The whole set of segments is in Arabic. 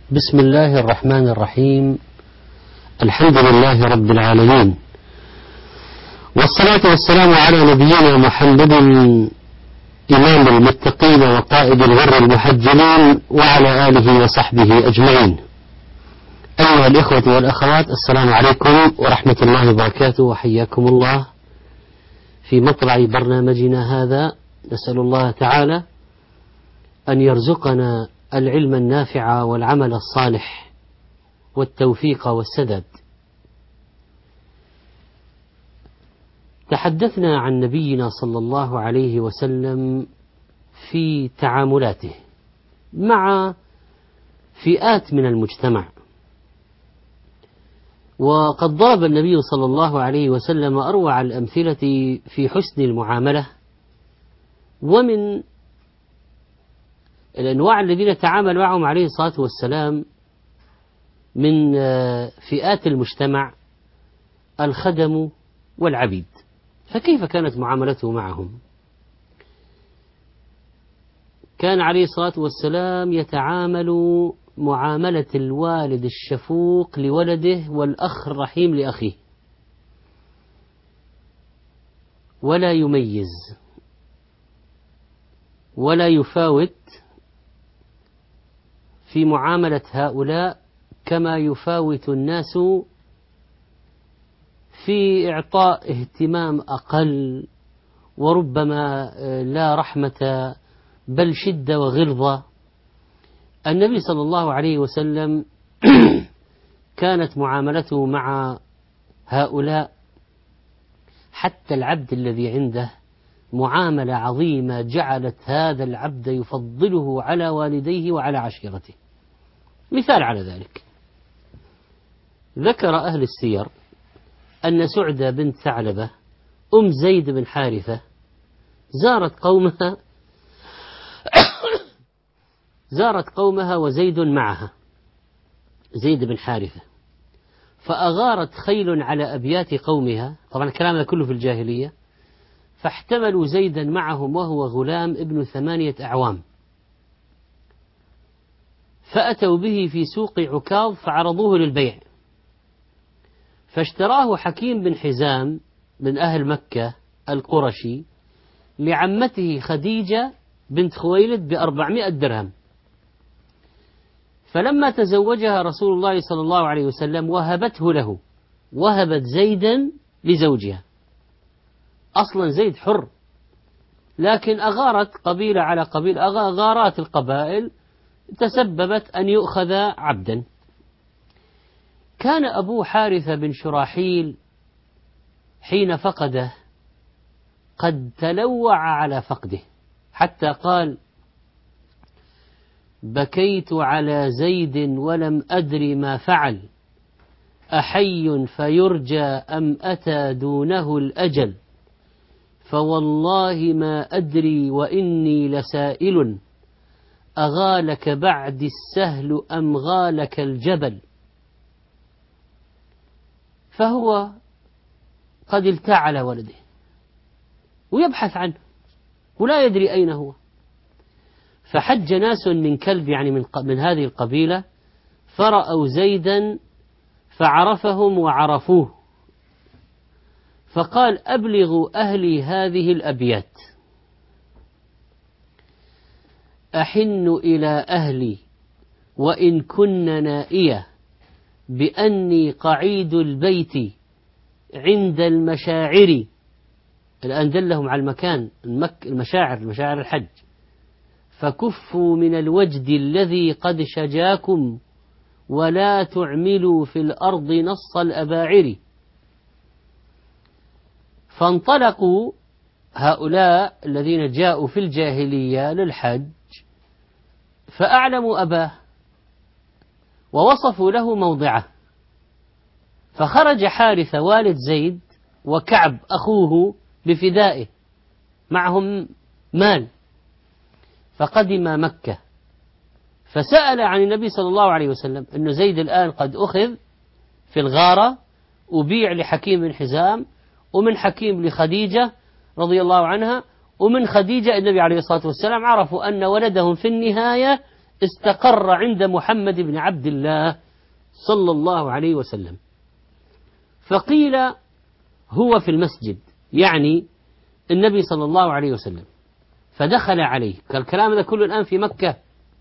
بسم الله الرحمن الرحيم. الحمد لله رب العالمين، والصلاة والسلام على نبينا محمد إمام المتقين وقائد الغر المحجلين وعلى آله وصحبه أجمعين. أيها الإخوة والأخوات، السلام عليكم ورحمة الله وبركاته، وحياكم الله في مطلع برنامجنا هذا. نسأل الله تعالى أن يرزقنا العلم النافع والعمل الصالح والتوفيق والسداد. تحدثنا عن نبينا صلى الله عليه وسلم في تعاملاته مع فئات من المجتمع، وقد ضرب النبي صلى الله عليه وسلم أروع الأمثلة في حسن المعاملة. ومن الأنواع الذين تعامل معهم عليه الصلاة والسلام من فئات المجتمع الخدم والعبيد، فكيف كانت معاملته معهم؟ كان عليه الصلاة والسلام يتعامل معاملة الوالد الشفوق لولده والأخ الرحيم لأخيه، ولا يميز ولا يفاوت في معاملة هؤلاء كما يفاوت الناس في إعطاء اهتمام أقل، وربما لا رحمة بل شدة وغلظة. النبي صلى الله عليه وسلم كانت معاملته مع هؤلاء حتى العبد الذي عنده معاملة عظيمة جعلت هذا العبد يفضله على والديه وعلى عشيرته. مثال على ذلك، ذكر أهل السير أن سعدة بنت ثعلبة أم زيد بن حارثة زارت قومها وزيد معها، زيد بن حارثة، فأغارت خيل على أبيات قومها. طبعا الكلام هذا كله في الجاهلية. فاحتملوا زيدا معهم وهو غلام ابن 8 أعوام، فأتوا به في سوق عكاظ فعرضوه للبيع، فاشتراه حكيم بن حزام من أهل مكة القرشي لعمته خديجة بنت خويلد ب400 درهم. فلما تزوجها رسول الله صلى الله عليه وسلم وهبته له، وهبت زيدا لزوجها. أصلا زيد حر، لكن أغارت قبيلة على قبيلة، أغارات القبائل تسببت أن يؤخذ عبدا. كان أبو حارثة بن شراحيل حين فقده قد تلوع على فقده، حتى قال: بكيت على زيد ولم أدري ما فعل، أحي فيرجى أم أتى دونه الأجل، فوالله ما أدري وإني لسائل، أغالك بعد السهل أم غالك الجبل. فهو قد التاع على ولده ويبحث عنه ولا يدري أين هو. فحج ناس من كلب، يعني من هذه القبيلة، فرأوا زيدا فعرفهم وعرفوه، فقال: أبلغوا أهلي هذه الأبيات: أحن إلى أهلي وإن كن نائية، بأني قعيد البيت عند المشاعر. الآن دلهم على المكان، المشاعر الحج. فكفوا من الوجد الذي قد شجاكم، ولا تعملوا في الأرض نص الأباعر. فانطلقوا هؤلاء الذين جاءوا في الجاهلية للحج، فأعلموا أباه ووصفوا له موضعه. فخرج حارثة والد زيد وكعب أخوه بفدائه، معهم مال، فقدم مكة، فسأل عن النبي صلى الله عليه وسلم أن زيد الآن قد أخذ في الغارة وبيع لحكيم بن حزام، ومن حكيم لخديجة رضي الله عنها، ومن خديجة النبي عليه الصلاة والسلام عرفوا أن ولدهم في النهاية استقر عند محمد بن عبد الله صلى الله عليه وسلم. فقيل هو في المسجد، يعني النبي صلى الله عليه وسلم، فدخل عليه، كالكلام هذا كله الآن في مكة،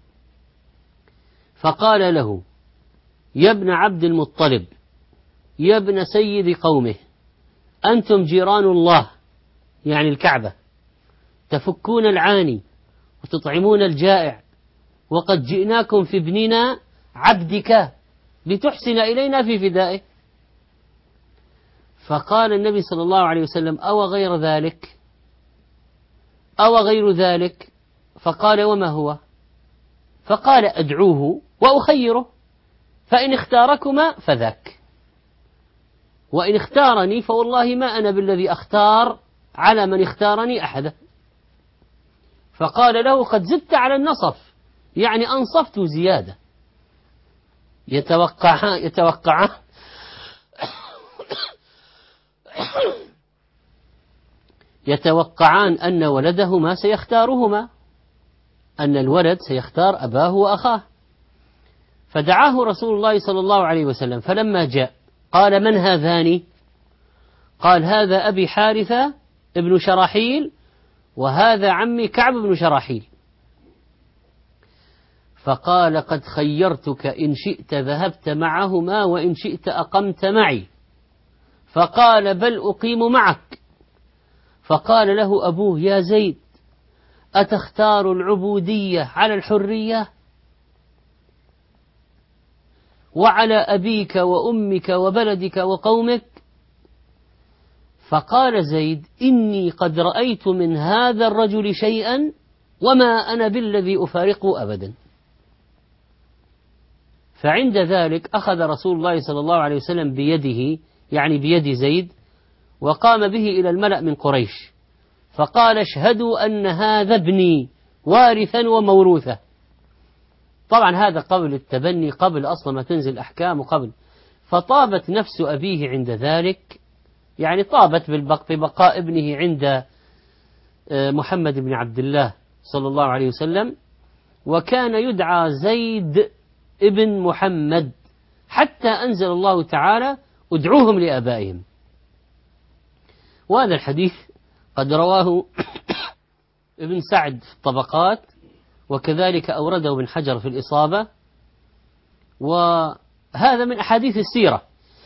فقال له: يا ابن عبد المطلب، يا ابن سيد قومه، أنتم جيران الله، يعني الكعبة، تفكون العاني وتطعمون الجائع، وقد جئناكم في ابننا عبدك لتحسن إلينا في فدائه. فقال النبي صلى الله عليه وسلم: أو غير ذلك، أو غير ذلك؟ فقال: وما هو؟ فقال: أدعوه وأخيره، فإن اختاركما فذاك، وإن اختارني فوالله ما أنا بالذي أختار على من اختارني أحدا. فقال له: قد زدت على النصف، يعني أنصفت زيادة. يتوقعان أن ولدهما سيختارهما، أن الولد سيختار أباه وأخاه. فدعاه رسول الله صلى الله عليه وسلم، فلما جاء قال: من هذان؟ قال: هذا أبي حارثة ابن شراحيل، وهذا عمي كعب بن شراحيل. فقال: قد خيرتك، إن شئت ذهبت معهما وإن شئت أقمت معي. فقال: بل أقيم معك. فقال له أبوه: يا زيد، أتختار العبودية على الحرية؟ وعلى أبيك وأمك وبلدك وقومك؟ فقال زيد: إني قد رأيت من هذا الرجل شيئا وما أنا بالذي أفارقه أبدا. فعند ذلك أخذ رسول الله صلى الله عليه وسلم بيده، يعني بيد زيد، وقام به إلى الملأ من قريش، فقال: اشهدوا أن هذا ابني وارثا وموروثا. طبعا هذا قبل التبني، قبل أصلا ما تنزل أحكام، وقبل. فطابت نفس أبيه عند ذلك، يعني طابت ببقاء ابنه عند محمد بن عبد الله صلى الله عليه وسلم، وكان يدعى زيد ابن محمد، حتى أنزل الله تعالى: ادعوهم لآبائهم. وهذا الحديث قد رواه ابن سعد في الطبقات، وكذلك أورده ابن حجر في الإصابة، وهذا من أحاديث السيرة.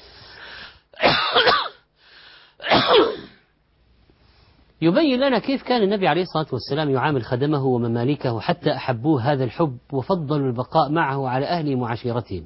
يبين لنا كيف كان النبي عليه الصلاة والسلام يعامل خدمه ومماليكه حتى أحبوه هذا الحب وفضلوا البقاء معه على أهلهم وعشيرتهم.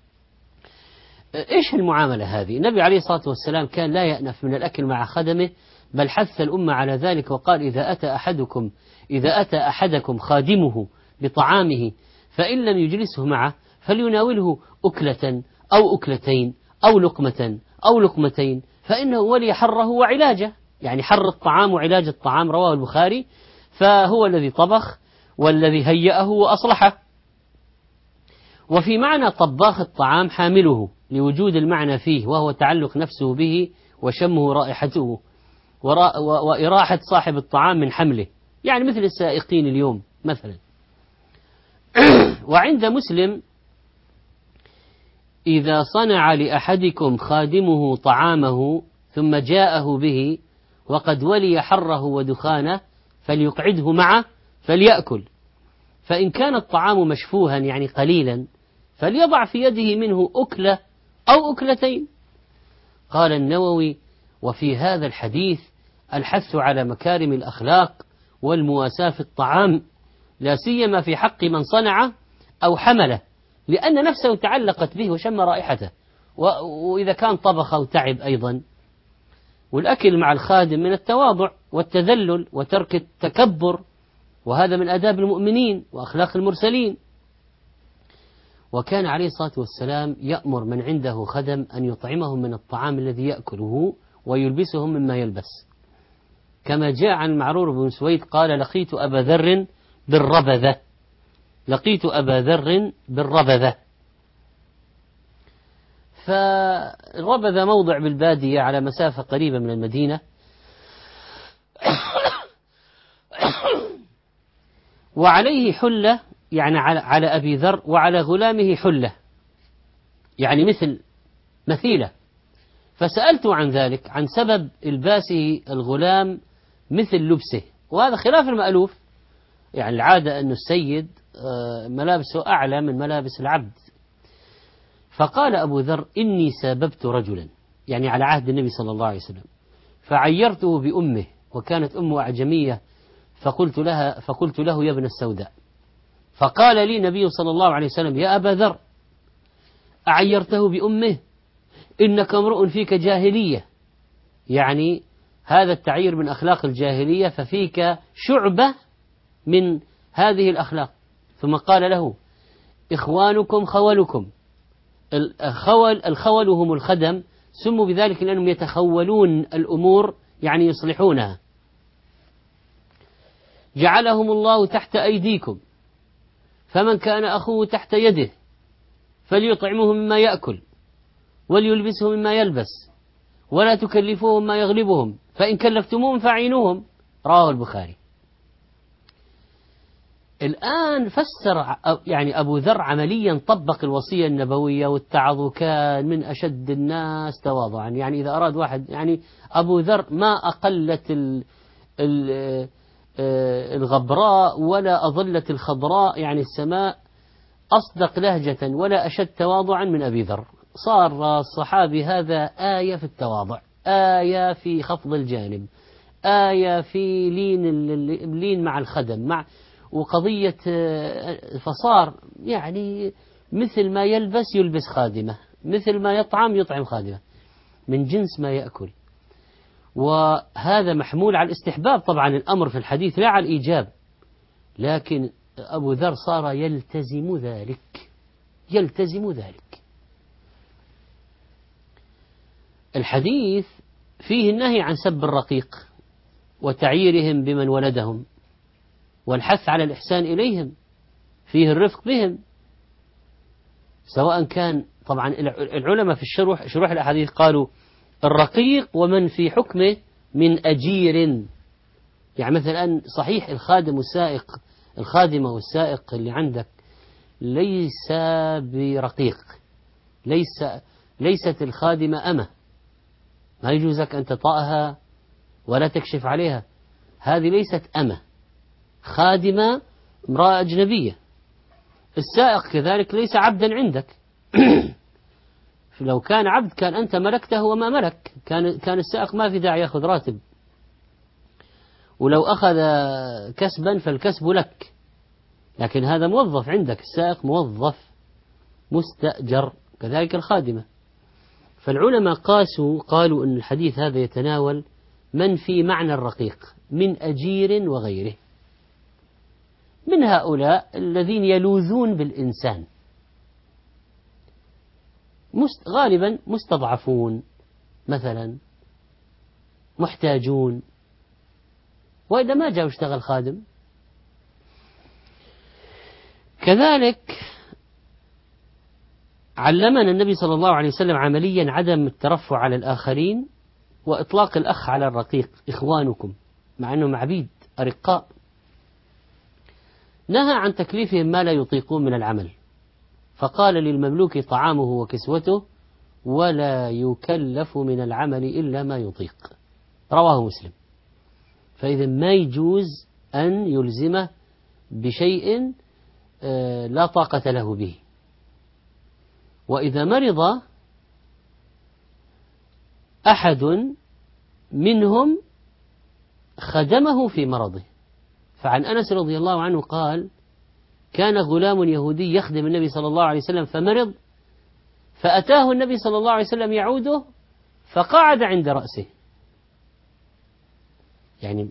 إيش المعاملة هذه؟ النبي عليه الصلاة والسلام كان لا يأنف من الأكل مع خدمه، بل حث الأمة على ذلك، وقال: إذا أتى أحدكم خادمه بطعامه فإن لم يجلسه معه فليناوله أكلة أو أكلتين أو لقمة أو لقمتين، فإنه ولي حره وعلاجه، يعني حر الطعام وعلاج الطعام، رواه البخاري. فهو الذي طبخ والذي هيأه وأصلحه. وفي معنى طباخ الطعام حامله، لوجود المعنى فيه، وهو تعلق نفسه به وشمه رائحته وإراحة صاحب الطعام من حمله، يعني مثل السائقين اليوم مثلا. وعند مسلم: إذا صنع لأحدكم خادمه طعامه ثم جاءه به وقد ولي حره ودخانه فليقعده معه فليأكل، فإن كان الطعام مشفوها يعني قليلا فليضع في يده منه أكلة أو أكلتين. قال النووي: وفي هذا الحديث الحث على مكارم الأخلاق والمواساة في الطعام، لا سيما في حق من صنعه أو حمله، لأن نفسه تعلقت به وشم رائحته، وإذا كان طبخ أو تعب أيضا. والأكل مع الخادم من التواضع والتذلل وترك التكبر، وهذا من آداب المؤمنين وأخلاق المرسلين. وكان عليه الصلاة والسلام يأمر من عنده خدم أن يطعمهم من الطعام الذي يأكله ويلبسهم مما يلبس، كما جاء عن معرور بن سويد قال: لقيت أبا ذر بالربذة. فالربذة موضع بالبادية على مسافة قريبة من المدينة، وعليه حلة يعني على أبي ذر وعلى غلامه حلة، يعني مثيلة. فسألته عن ذلك، عن سبب إلباسه الغلام مثل لبسه، وهذا خلاف المألوف. يعني العادة أن السيد ملابسه أعلى من ملابس العبد. فقال أبو ذر: إني ساببت رجلا، يعني على عهد النبي صلى الله عليه وسلم، فعيرته بأمه، وكانت أمه أعجمية، فقلت له: يا ابن السوداء. فقال لي النبي صلى الله عليه وسلم: يا أبا ذر، أعيرته بأمه؟ إنك امرؤ فيك جاهلية، يعني هذا التعيير من أخلاق الجاهلية، ففيك شعبة من هذه الأخلاق. ثم قال له: إخوانكم خولكم. الخول هم الخدم، سموا بذلك لأنهم يتخولون الأمور، يعني يصلحونها. جعلهم الله تحت أيديكم، فمن كان أخوه تحت يده فليطعمه مما يأكل وليلبسه مما يلبس، ولا تكلفوهم ما يغلبهم، فإن كلفتموهم فاعينوهم. رواه البخاري. الآن فسر يعني أبو ذر عمليا طبق الوصية النبوية واتعظ، وكان من أشد الناس تواضعا. يعني إذا أراد واحد، يعني أبو ذر ما أقلت الغبراء ولا أظلت الخضراء، يعني السماء، أصدق لهجة ولا أشد تواضعا من أبي ذر. صار الصحابي هذا آية في التواضع، آية في خفض الجانب، آية في لين مع الخدم، وقضية. فصار يعني مثل ما يلبس خادمة، مثل ما يطعم خادمة، من جنس ما يأكل. وهذا محمول على الاستحباب طبعا، الأمر في الحديث لا على الإيجاب، لكن أبو ذر صار يلتزم ذلك. الحديث فيه النهي عن سب الرقيق وتعييرهم بمن ولدهم، والحث على الإحسان إليهم، فيه الرفق بهم، سواء كان. طبعا العلماء في شروح الأحاديث قالوا: الرقيق ومن في حكمه من أجير. يعني مثلا صحيح الخادمة والسائق اللي عندك ليس برقيق، ليست الخادمة أمة، ما يجوزك أن تطأها ولا تكشف عليها، هذه ليست أمة، خادمة، امرأة أجنبية. السائق كذلك ليس عبدا عندك. لو كان عبد كان أنت ملكته وما ملك، كان السائق ما في داعي يأخذ راتب، ولو أخذ كسبا فالكسب لك، لكن هذا موظف عندك، السائق موظف مستأجر، كذلك الخادمة. فالعلماء قالوا أن الحديث هذا يتناول من في معنى الرقيق من أجير وغيره، من هؤلاء الذين يلوذون بالإنسان، غالبا مستضعفون مثلا، محتاجون، وإذا ما جاء اشتغل خادم. كذلك علمنا النبي صلى الله عليه وسلم عمليا عدم الترفع على الآخرين، وإطلاق الأخ على الرقيق، إخوانكم، مع أنهم عبيد أرقاء. نهى عن تكليفهم ما لا يطيقون من العمل، فقال: للمملوك طعامه وكسوته، ولا يكلف من العمل إلا ما يطيق. رواه مسلم. فإذا ما يجوز أن يلزمه بشيء لا طاقة له به. وإذا مرض أحد منهم خدمه في مرضه. فعن أنس رضي الله عنه قال: كان غلام يهودي يخدم النبي صلى الله عليه وسلم فمرض، فأتاه النبي صلى الله عليه وسلم يعوده، فقعد عند رأسه. يعني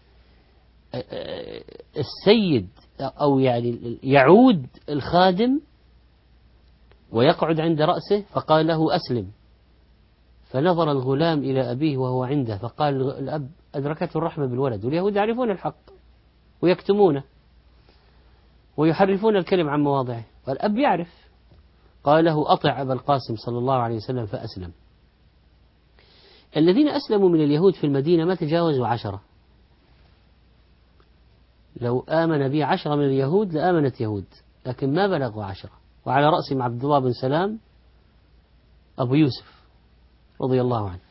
السيد أو يعني يعود الخادم ويقعد عند رأسه، فقال له: أسلم. فنظر الغلام إلى أبيه وهو عنده، فقال الأب: أدركته الرحمة بالولد. واليهود يعرفون الحق ويكتمونه ويحرفون الكلم عن مواضعه، والأب يعرف. قال له: أطع أبا القاسم صلى الله عليه وسلم، فأسلم. الذين أسلموا من اليهود في المدينة ما تجاوزوا 10، لو آمن بي 10 من اليهود لآمنت يهود، لكن ما بلغوا 10، وعلى رأسهم عبد الله بن سلام أبو يوسف رضي الله عنه.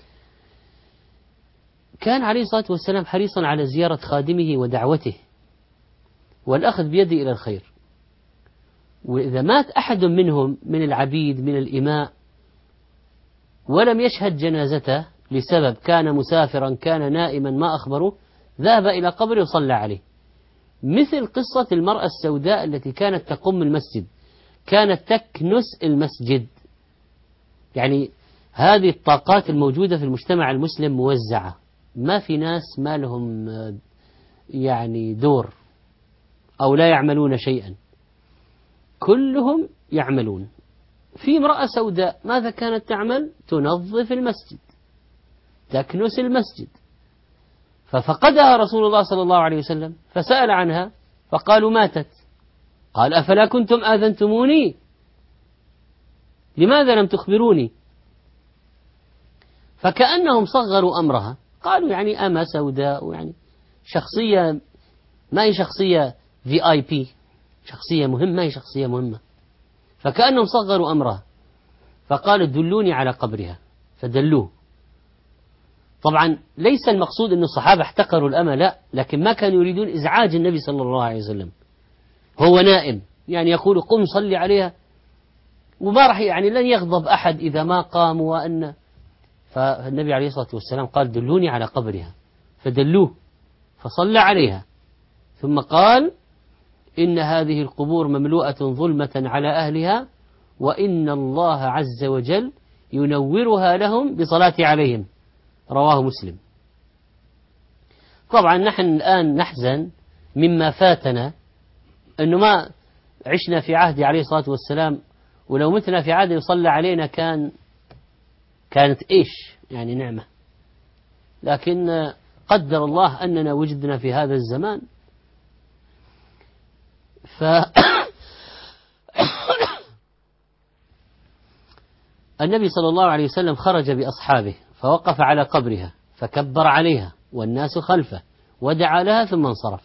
كان عليه الصلاة والسلام حريصا على زيارة خادمه ودعوته والأخذ بيده إلى الخير. وإذا مات أحد منهم من العبيد من الإماء ولم يشهد جنازته لسبب، كان مسافرا كان نائما ما أخبره، ذهب إلى قبره وصلى عليه. مثل قصة المرأة السوداء التي كانت تقم المسجد، كانت تكنس المسجد. يعني هذه الطاقات الموجودة في المجتمع المسلم موزعة، ما في ناس ما لهم يعني دور أو لا يعملون شيئا، كلهم يعملون. في امرأة سوداء ماذا كانت تعمل؟ تنظف المسجد، تكنس المسجد، ففقدها رسول الله صلى الله عليه وسلم فسأل عنها فقالوا ماتت. قال أفلا كنتم آذنتموني؟ لماذا لم تخبروني؟ فكأنهم صغروا أمرها، قالوا يعني أما سوداء، يعني شخصية ما هي شخصية VIP، شخصية مهمة، ما هي شخصية مهمة، فكأنهم صغروا أمرها. فقال دلوني على قبرها، فدلوه. طبعا ليس المقصود أن الصحابة احتقروا الأمة، لا، لكن ما كانوا يريدون إزعاج النبي صلى الله عليه وسلم، هو نائم، يعني يقول قم صلي عليها، وما راح يعني لن يغضب أحد إذا ما قام. وأن فالنبي عليه الصلاة والسلام قال دلوني على قبرها، فدلوه فصلى عليها، ثم قال إن هذه القبور مملوءة ظلمة على أهلها، وإن الله عز وجل ينورها لهم بصلاة عليهم، رواه مسلم. طبعا نحن الآن نحزن مما فاتنا، أنه ما عشنا في عهد عليه الصلاة والسلام، ولو متنا في عهد يصلى علينا كانت إيش يعني نعمة. لكن قدر الله أننا وجدنا في هذا الزمان. النبي صلى الله عليه وسلم خرج بأصحابه فوقف على قبرها فكبر عليها والناس خلفه ودعا لها ثم انصرف،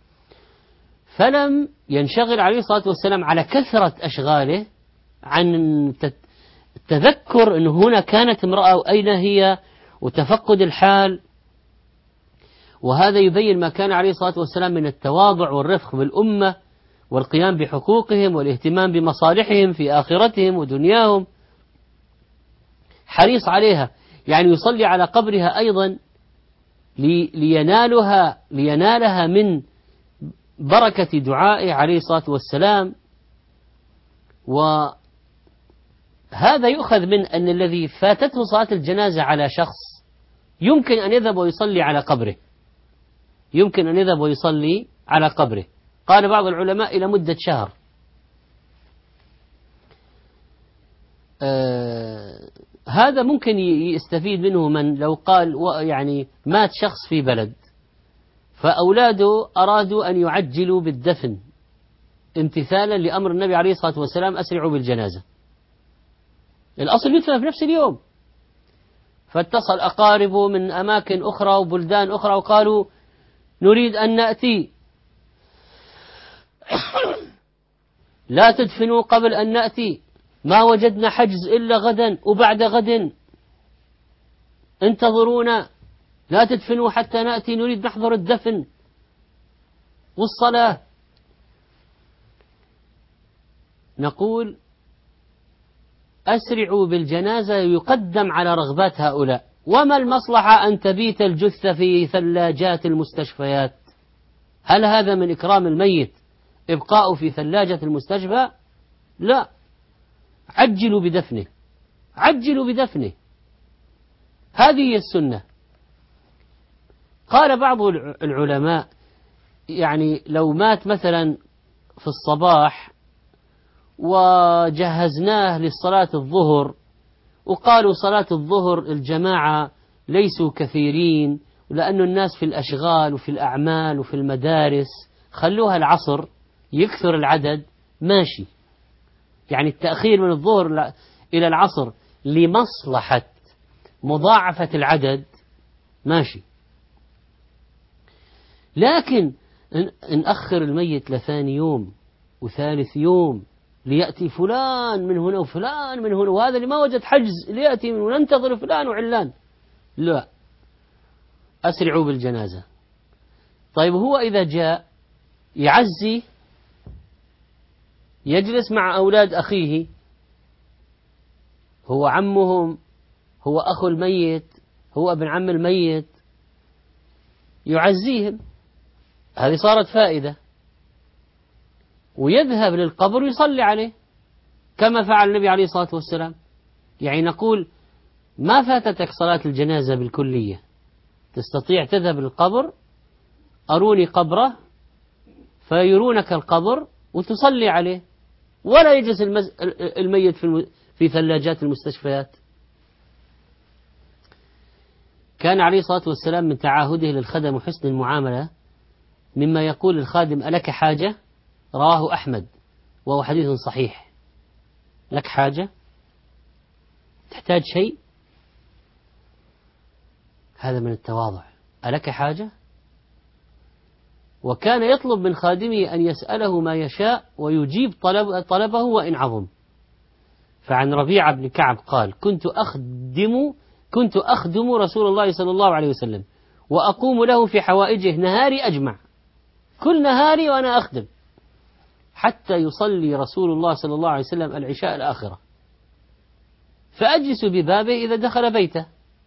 فلم ينشغل عليه الصلاة والسلام على كثرة أشغاله عن التذكر أنه هنا كانت امرأة وأين هي وتفقد الحال. وهذا يبين ما كان عليه الصلاة والسلام من التواضع والرفق بالأمة والقيام بحقوقهم والاهتمام بمصالحهم في آخرتهم ودنياهم، حريص عليها. يعني يصلي على قبرها أيضا لينالها من بركة دعائه عليه الصلاة والسلام. وهذا يؤخذ من أن الذي فاتته صلاة الجنازة على شخص يمكن أن يذهب ويصلي على قبره، يمكن أن يذهب ويصلي على قبره. قال بعض العلماء إلى مدة شهر. هذا ممكن يستفيد منه من لو قال يعني مات شخص في بلد فأولاده أرادوا أن يعجلوا بالدفن امتثالا لأمر النبي عليه الصلاة والسلام أسرعوا بالجنازة، الأصل يدفن في نفس اليوم، فاتصل أقاربه من أماكن أخرى وبلدان أخرى وقالوا نريد أن نأتي، لا تدفنوا قبل أن نأتي، ما وجدنا حجز إلا غدا وبعد غد، انتظرونا، لا تدفنوا حتى نأتي، نريد نحضر الدفن والصلاة. نقول أسرعوا بالجنازة يقدم على رغبات هؤلاء، وما المصلحة أن تبيت الجثة في ثلاجات المستشفيات؟ هل هذا من إكرام الميت إبقاء في ثلاجة المستشفى؟ لا، عجلوا بدفنه، عجلوا بدفنه، هذه هي السنة. قال بعض العلماء يعني لو مات مثلا في الصباح وجهزناه للصلاة الظهر، وقالوا صلاة الظهر الجماعة ليسوا كثيرين لأن الناس في الأشغال وفي الأعمال وفي المدارس، خلوها العصر يكثر العدد، ماشي. يعني التأخير من الظهر إلى العصر لمصلحة مضاعفة العدد ماشي. لكن نأخر الميت لثاني يوم وثالث يوم ليأتي فلان من هنا وفلان من هنا، وهذا اللي ما وجد حجز ليأتي من، وننتظر فلان وعلان. لا، أسرعوا بالجنازة. طيب هو إذا جاء يعزي، يجلس مع أولاد أخيه، هو عمهم، هو أخو الميت، هو ابن عم الميت، يعزيهم، هذه صارت فائدة. ويذهب للقبر ويصلي عليه كما فعل النبي عليه الصلاة والسلام. يعني نقول ما فاتتك صلاة الجنازة بالكلية، تستطيع تذهب للقبر، أروني قبره، فيرونك القبر وتصلي عليه، ولا يجلس الميت في ثلاجات المستشفيات. كان عليه الصلاة والسلام من تعاهده للخدم وحسن المعاملة مما يقول الخادم: ألك حاجة؟ رواه أحمد وهو حديث صحيح. لك حاجة؟ تحتاج شيء؟ هذا من التواضع. ألك حاجة؟ وكان يطلب من خادمه أن يسأله ما يشاء ويجيب طلبه وإن عظم. فعن ربيعة بن كعب قال: كنت أخدم رسول الله صلى الله عليه وسلم وأقوم له في حوائجه نهاري أجمع، كل نهاري وأنا أخدم، حتى يصلي رسول الله صلى الله عليه وسلم العشاء الآخرة، فأجلس ببابه إذا دخل بيته،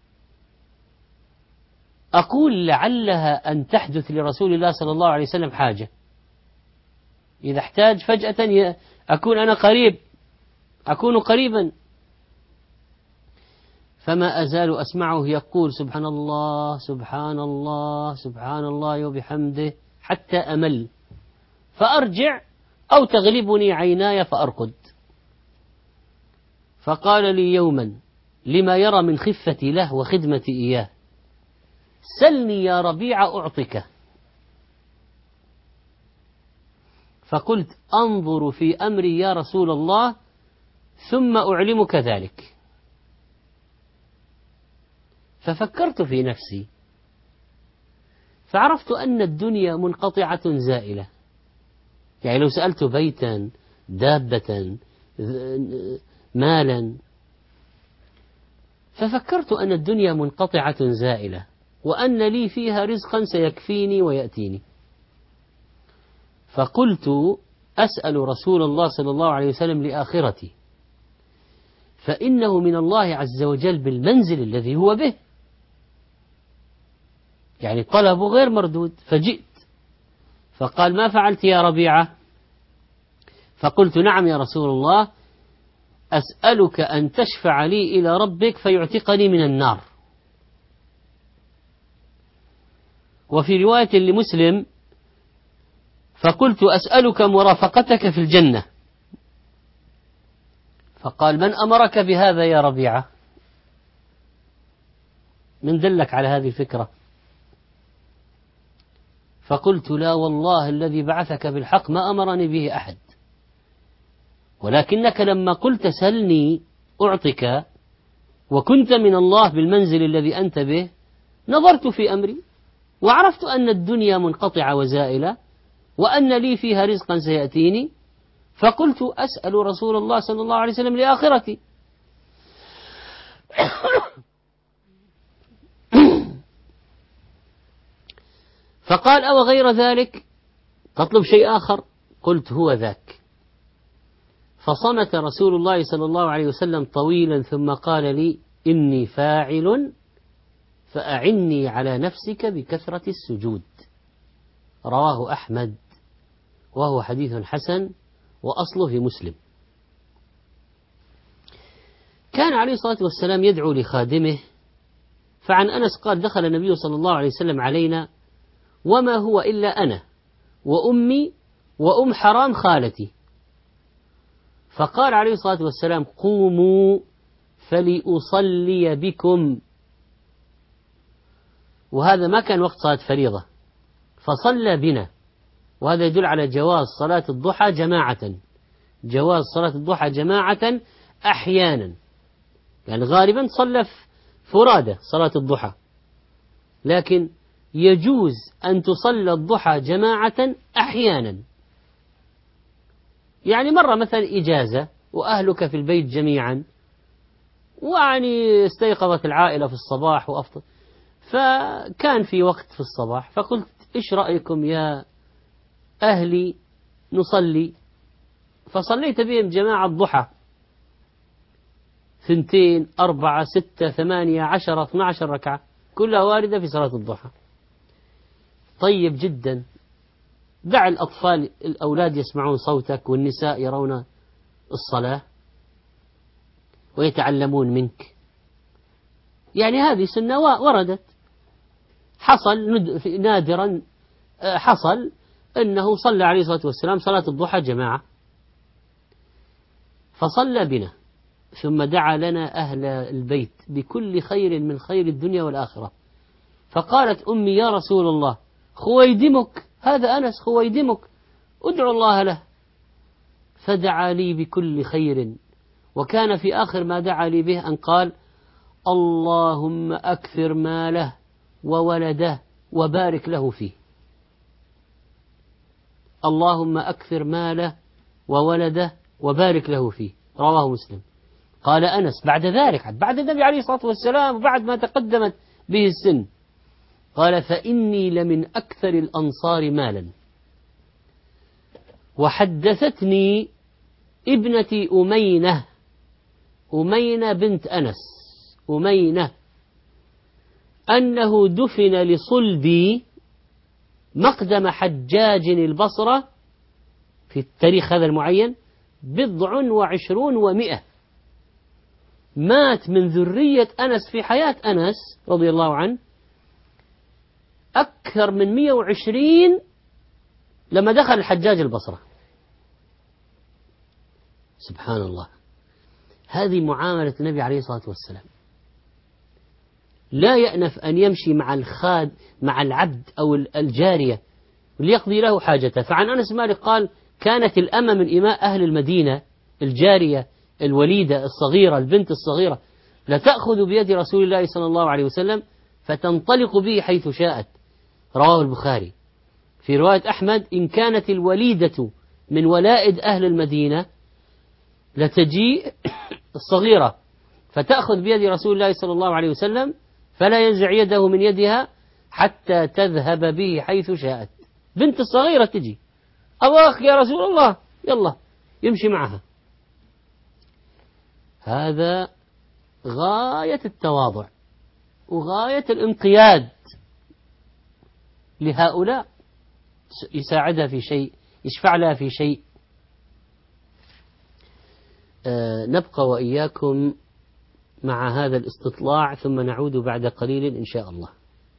أقول لعلها أن تحدث لرسول الله صلى الله عليه وسلم حاجة، إذا احتاج فجأة أكون قريبا. فما أزال أسمعه يقول: سبحان الله سبحان الله سبحان الله وبحمده، حتى أمل فأرجع أو تغلبني عيناي فأرقد. فقال لي يوما لما يرى من خفتي له وخدمتي إياه: سلني يا ربيع أعطك. فقلت: أنظر في أمري يا رسول الله ثم أعلمك ذلك. ففكرت في نفسي فعرفت أن الدنيا منقطعة زائلة. يعني لو سألت بيتا، دابة، مالا، ففكرت أن الدنيا منقطعة زائلة وأن لي فيها رزقا سيكفيني ويأتيني. فقلت: أسأل رسول الله صلى الله عليه وسلم لآخرتي، فإنه من الله عز وجل بالمنزل الذي هو به، يعني طلبه غير مردود. فجئت فقال: ما فعلت يا ربيعة؟ فقلت: نعم يا رسول الله، أسألك أن تشفع لي إلى ربك فيعتقني من النار. وفي رواية لمسلم: فقلت: أسألك مرافقتك في الجنة. فقال: من أمرك بهذا يا ربيعة؟ من دلك على هذه الفكرة؟ فقلت: لا والله الذي بعثك بالحق ما أمرني به أحد، ولكنك لما قلت سلني أعطك وكنت من الله بالمنزل الذي أنت به، نظرت في أمري وعرفت أن الدنيا منقطعة وزائلة وأن لي فيها رزقا سيأتيني، فقلت: أسأل رسول الله صلى الله عليه وسلم لآخرتي. فقال: أو غير ذلك تطلب شيء آخر؟ قلت: هو ذاك. فصمت رسول الله صلى الله عليه وسلم طويلا ثم قال لي: إني فاعل فأعني على نفسك بكثرة السجود. رواه أحمد وهو حديث حسن وأصله في مسلم. كان عليه الصلاة والسلام يدعو لخادمه. فعن أنس قال: دخل النبي صلى الله عليه وسلم علينا وما هو إلا أنا وأمي وأم حرام خالتي، فقال عليه الصلاة والسلام: قوموا فلأصلي بكم. وهذا ما كان وقت صلاة فريضة، فصلى بنا، وهذا يدل على جواز صلاة الضحى جماعة، جواز صلاة الضحى جماعة أحيانا، يعني غالبا صلى فرادة صلاة الضحى، لكن يجوز أن تصلى الضحى جماعة أحيانا. يعني مرة مثلا إجازة وأهلك في البيت جميعا، ويعني استيقظت العائلة في الصباح وأفطر، فكان في وقت في الصباح، فقلت إيش رأيكم يا أهلي نصلي؟ فصليت بهم جماعة ضحى 2 4 6 8 10 12 ركعة كلها واردة في صلاة الضحى. طيب جدا. دع الأطفال الأولاد يسمعون صوتك والنساء يرون الصلاة ويتعلمون منك. يعني هذه سنة وردت. حصل نادرا حصل أنه صلى عليه الصلاة والسلام صلاة الضحى جماعة، فصلى بنا ثم دعا لنا أهل البيت بكل خير من خير الدنيا والآخرة. فقالت أمي يا رسول الله خويدمك، هذا أنس خويدمك، ادعو الله له. فدعا لي بكل خير، وكان في آخر ما دعا لي به أن قال اللهم أكثر ماله وولده وبارك له فيه. اللهم أكثر ماله وولده وبارك له فيه، رواه مسلم. قال أنس بعد ذلك، بعد النبي عليه الصلاة والسلام وبعد ما تقدمت به السن، قال فإني لمن أكثر الأنصار مالا. وحدثتني ابنتي أمينة بنت أنس، أمينة، أنه دفن لصلبي مقدم حجاج البصرة في التاريخ هذا المعين 27 و100. مات من ذرية أنس في حياة أنس رضي الله عنه أكثر من 120 لما دخل الحجاج البصرة. سبحان الله. هذه معاملة النبي عليه الصلاة والسلام. لا يأنف أن يمشي مع العبد أو الجارية ليقضي له حاجته. فعن أنس مالك قال كانت الأمة من إماء أهل المدينة، الجارية الوليدة الصغيرة البنت الصغيرة لتأخذ بيد رسول الله صلى الله عليه وسلم فتنطلق به حيث شاءت، رواه البخاري. في رواية أحمد إن كانت الوليدة من ولائد أهل المدينة لتجيء الصغيرة فتأخذ بيد رسول الله صلى الله عليه وسلم فلا ينزع يده من يدها حتى تذهب به حيث شاءت. بنت الصغيرة تجي أباك يا رسول الله يلا يمشي معها. هذا غاية التواضع وغاية الانقياد لهؤلاء، يساعدها في شيء، يشفع لها في شيء. نبقى وإياكم مع هذا الاستطلاع ثم نعود بعد قليل إن شاء الله.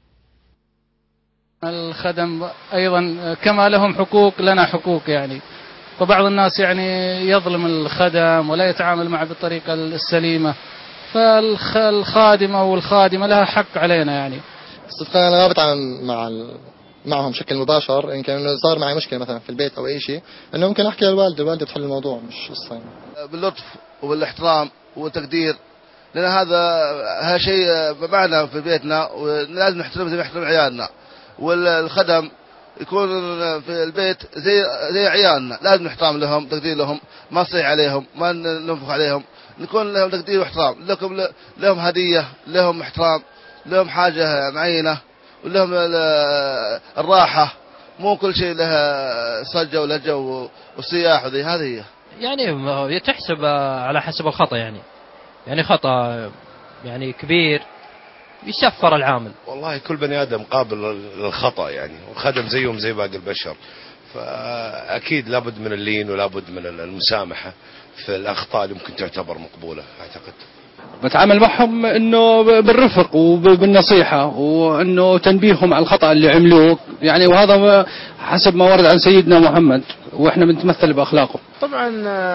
الخدم أيضا كما لهم حقوق لنا حقوق يعني، فبعض الناس يعني يظلم الخدم ولا يتعامل معه بالطريقة السليمة، فالخادمة والخادمة لها حق علينا يعني. صدقا أنا ما بتعامل معهم بشكل مباشر، يمكن إنه صار معي مشكلة مثلا في البيت أو أي شيء إنه ممكن أحكي للوالدة تحل الموضوع، مش قصة باللطف وبالاحترام والتقدير، لأن هذا شيء بمعنى في بيتنا ولازم نحترم زي ما نحترم عيالنا، والخدم يكون في البيت زي عيالنا، لازم نحترم لهم تقدير لهم، ما نصيح عليهم، ما ننفخ عليهم، نكون لهم تقدير واحترام، لهم هدية، لهم احترام، لهم حاجة معينة، ولهم الراحة، مو كل شيء لها صجة ولجة وصياح وذي. هذه يعني تحسب على حسب الخطأ، يعني خطأ يعني كبير يسفر العامل. والله كل بني آدم قابل للخطأ يعني، وخدم زيهم زي باقي البشر، فأكيد لابد من اللين ولابد من المسامحة في الأخطاء اللي ممكن تعتبر مقبولة. أعتقد بتعامل معهم إنه بالرفق وبالنصيحة، وإنه تنبيههم على الخطأ اللي عملوه يعني، وهذا حسب ما ورد عن سيدنا محمد، وإحنا بنتمثل بأخلاقه. طبعا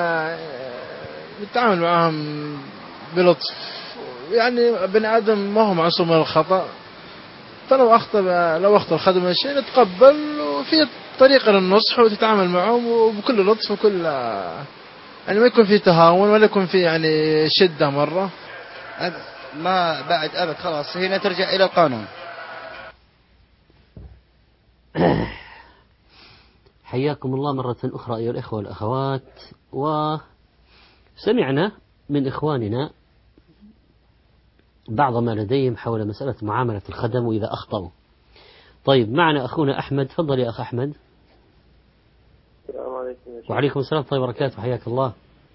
نتعامل معهم بلطف، يعني بني آدم ما هو معصوم من الخطأ، فلو أخطأ الخدمة شيء نتقبل، وفي طريقة للنصح وتتعامل معهم وبكل لطف وكل يعني ما يكون في تهاون ولا يكون في يعني شدة مرة. ما بعد أبد خلاص هنا ترجع إلى القانون. حياكم الله مرة أخرى أيها الإخوة والأخوات. وسمعنا من إخواننا بعض ما لديهم حول مسألة معاملة الخدم وإذا أخطأوا. طيب معنا أخونا أحمد، تفضل يا أخ أحمد. السلام عليكم. وعليكم السلام ورحمة الله وبركاته، حياك الله.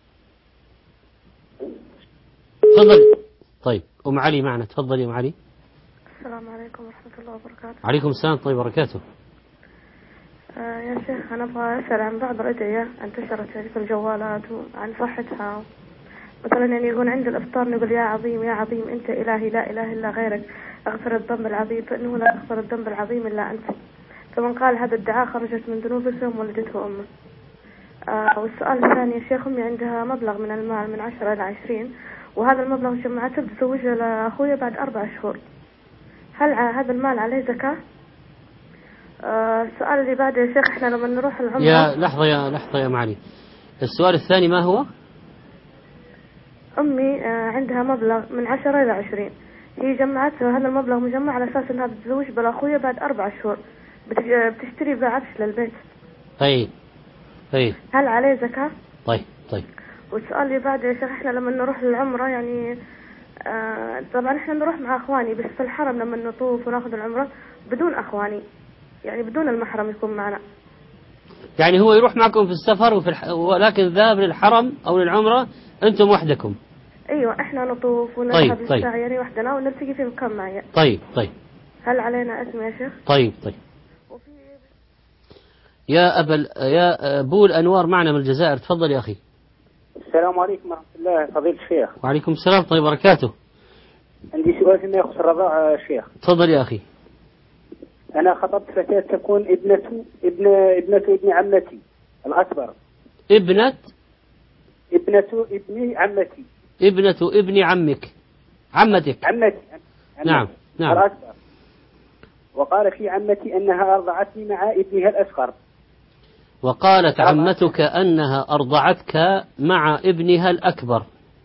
تفضل. طيب أم علي معنا، تفضل يا أم علي. السلام عليكم ورحمة الله وبركاته. عليكم السلام ورحمة الله وبركاته. يا شيخ أنا أبغى أسأل عن بعض الأدعية انتشرت في الجوالات وعن صحتها. مثلا يعني يقول عند الإفطار نقول يا عظيم يا عظيم أنت إلهي لا إله إلا غيرك أغفر الذنب العظيم فإنه لا أغفر الذنب العظيم إلا أنت. فمن قال هذا الدعاء خرجت من ذنوبه ولدته أمه. والسؤال الثاني يا شيخ، أمي عندها مبلغ من المال من 10 إلى 20، وهذا المبلغ جمعته بتزوجه لأخويا بعد 4 شهور. هل هذا المال عليه زكاة؟ السؤال اللي بعده يا شيخ، احنا لما نروح العمرة. يا لحظة يا معلي، السؤال الثاني ما هو؟ أمي عندها مبلغ من 10 إلى 20، هي جمعت هذا المبلغ مجمع على أساس أنها بتزوج بالأخويا بعد 4 شهور، بتشتري بها عفش للبيت. طيب هل عليه زكاة؟ طيب. والسؤال اللي بعده يا شيخ، احنا لما نروح للعمرة يعني طبعا احنا نروح مع أخواني، بس في الحرم لما نطوف وناخذ العمرة بدون أخواني، يعني بدون المحرم يكون معنا. يعني هو يروح معكم في السفر ولكن ذهب للحرم أو للعمرة أنتم وحدكم. أيوة احنا نطوف ونذهب للسعي يعني وحدنا ونلتقي في مكان معين. طيب. هل علينا اسم يا شيخ؟ طيب. يا أبو الأنوار معنا من الجزائر، تفضل يا أخي. السلام عليكم ورحمة الله فضيلة الشيخ. وعليكم السلام ورحمة الله وبركاته. عندي سؤال فيما يخص الرضاعة شيخ. تفضل يا أخي. أنا خطبت فتاة تكون ابنة ابن عمتي الأكبر. ابنة ابن عمتي. ابنة ابن عمتك. عمتي. نعم. الأكبر. وقالت لي عمتي أنها أرضعتني مع ابنها الأصغر. وقالت عمتك أنها أرضعتك مع ابنها الأكبر.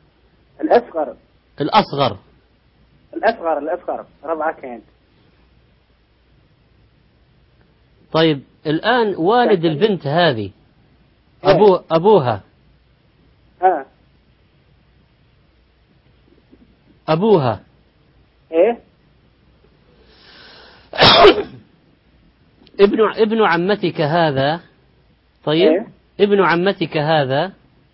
الأصغر رضعتين. طيب الآن والد البنت هذه أبوها إيه؟ ابن عمتك هذا. طيب إيه؟ ابن عمتك هذا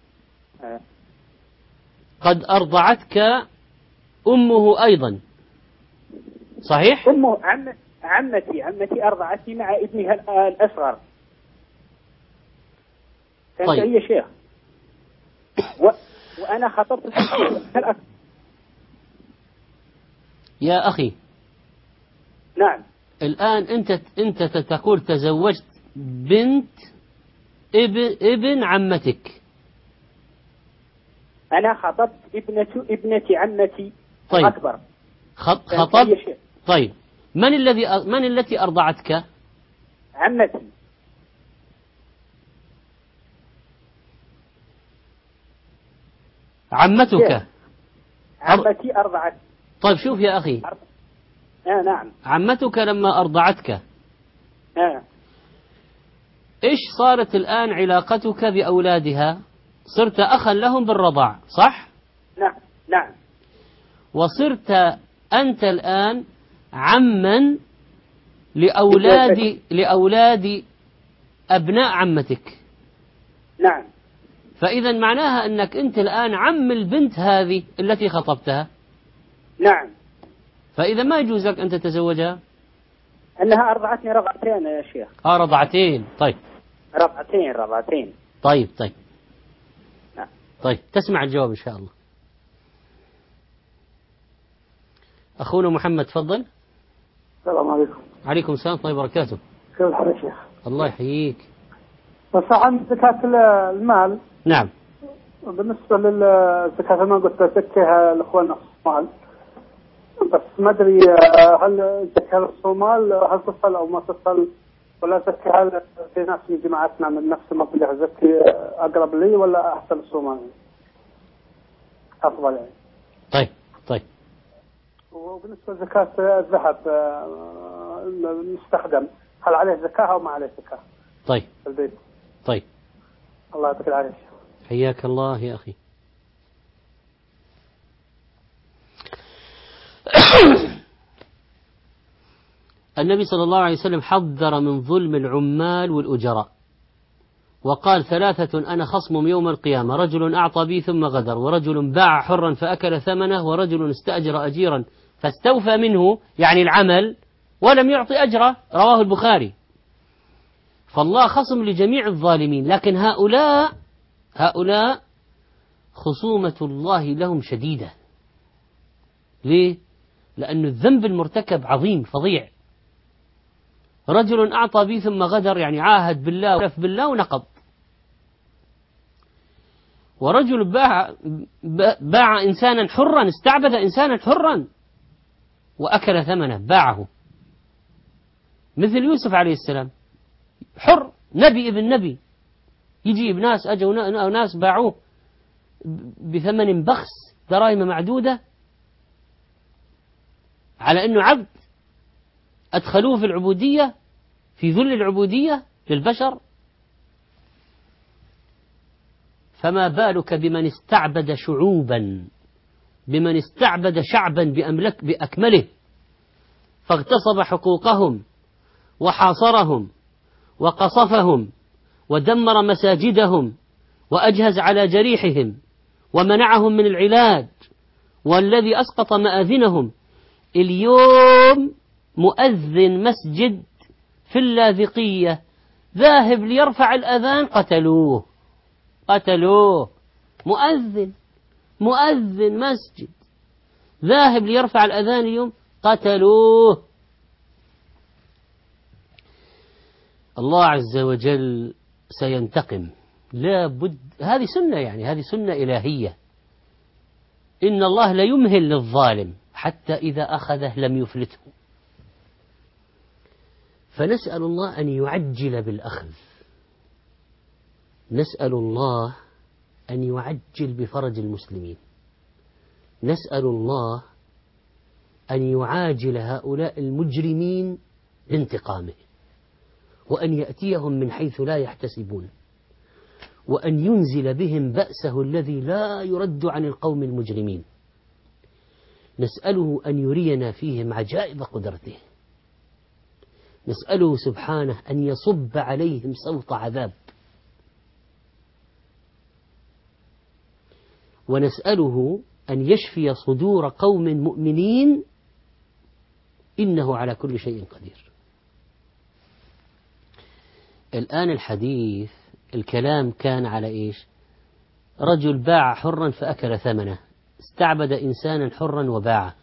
قد أرضعتك أمه أيضا، صحيح؟ أمه عمتي أرضعتني مع ابنها الأصغر. طيب. هي شيخ. وأنا خطبت يا أخي. نعم. الآن أنت تقول تزوجت بنت ابن عمتك. أنا خطبت ابنة عمتي الأكبر. خطب. طيب من التي أرضعتك؟ عمتي. عمتك. عمتي أرضعت. طيب شوف يا أخي. نعم. عمتك لما أرضعتك إيش صارت الآن علاقتك بأولادها؟ صرت أخا لهم بالرضاع، صح؟ نعم. وصرت أنت الآن عما لأولاد أبناء عمتك. نعم. فإذا معناها أنك أنت الآن عم البنت هذه التي خطبتها. نعم. فإذا ما يجوز لك أن تتزوجها. أنها أرضعتني رضعتين يا شيخ. رضعتين. طيب. رضعتين. طيب. نعم. طيب تسمع الجواب إن شاء الله. أخونا محمد تفضل. السلام عليكم. عليكم السلام ورحمة الله وبركاته. كيف الحال يا شيخ؟ الله يحييك. بس عن زكاة المال. نعم. بالنسبة للزكاة المال قلت أزكيها لإخوان الصومال، بس ما أدري هل زكاة الصومال هل تصل أو ما تصل، ولا زكاة في ناس من جماعتنا من نفس المبلغ زكي أقرب لي ولا أحسن الصومال أفضل يعني. طيب. وبالنسبة لزكاة الذهب المستخدم، هل عليه زكاة أو ما عليه زكاة طيب في البيت؟ طيب الله يعطيك العافية. حياك الله يا أخي. النبي صلى الله عليه وسلم حذر من ظلم العمال والأجراء، وقال 3 أنا خصمهم يوم القيامة: رجل أعطى بي ثم غدر، ورجل باع حرا فأكل ثمنه، ورجل استأجر أجيرا فاستوفى منه يعني العمل ولم يعطي أجره. رواه البخاري. فالله خصم لجميع الظالمين، لكن هؤلاء خصومة الله لهم شديدة. ليه؟ لأن الذنب المرتكب عظيم فظيع. رجل أعطى بي ثم غدر يعني عاهد بالله وحلف بالله ونقض. ورجل باع إنسانا حرا، استعبد إنسانا حرا وأكل ثمنه، باعه. مثل يوسف عليه السلام، حر، نبي ابن نبي، يجيب ناس أجوا ناس باعوه بثمن بخس، دراهم معدودة، على أنه عبد، أدخلوه في العبودية، في ذل العبودية للبشر. فما بالك بمن استعبد شعوبا، بمن استعبد شعبا بأكمله، فاغتصب حقوقهم وحاصرهم وقصفهم ودمر مساجدهم وأجهز على جريحهم ومنعهم من العلاج، والذي أسقط مآذنهم. اليوم مؤذن مسجد في اللاذقية ذاهب ليرفع الأذان قتلوه. مؤذن مسجد ذاهب ليرفع الأذان اليوم قتلوه. الله عز وجل سينتقم، لا بد. هذه سنة، يعني هذه سنة إلهية. إن الله لا يمهل للظالم حتى إذا أخذه لم يفلته. فنسأل الله أن يعجل بالأخذ، نسأل الله أن يعجل بفرج المسلمين، نسأل الله أن يعاجل هؤلاء المجرمين بانتقامه، وأن يأتيهم من حيث لا يحتسبون، وأن ينزل بهم بأسه الذي لا يرد عن القوم المجرمين. نسأله أن يرينا فيهم عجائب قدرته، نسأله سبحانه أن يصب عليهم صوت عذاب، ونسأله أن يشفي صدور قوم مؤمنين، إنه على كل شيء قدير. الآن الحديث، الكلام كان على إيش؟ رجل باع حرا فأكل ثمنه، استعبد إنسانا حرا وباعه.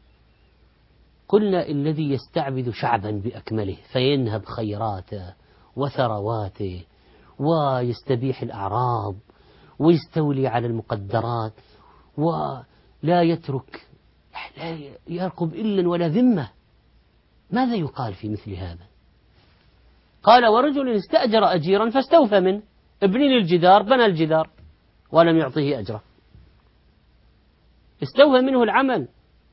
قلنا الذي يستعبد شعبا بأكمله فينهب خيراته وثرواته ويستبيح الأعراض ويستولي على المقدرات ولا يترك، لا يرقب إلا ولا ذمة، ماذا يقال في مثل هذا؟ قال: ورجل استأجر أجيرا فاستوفى منه، ابني الجدار، بنى الجدار ولم يعطيه أجره، استوفى منه العمل.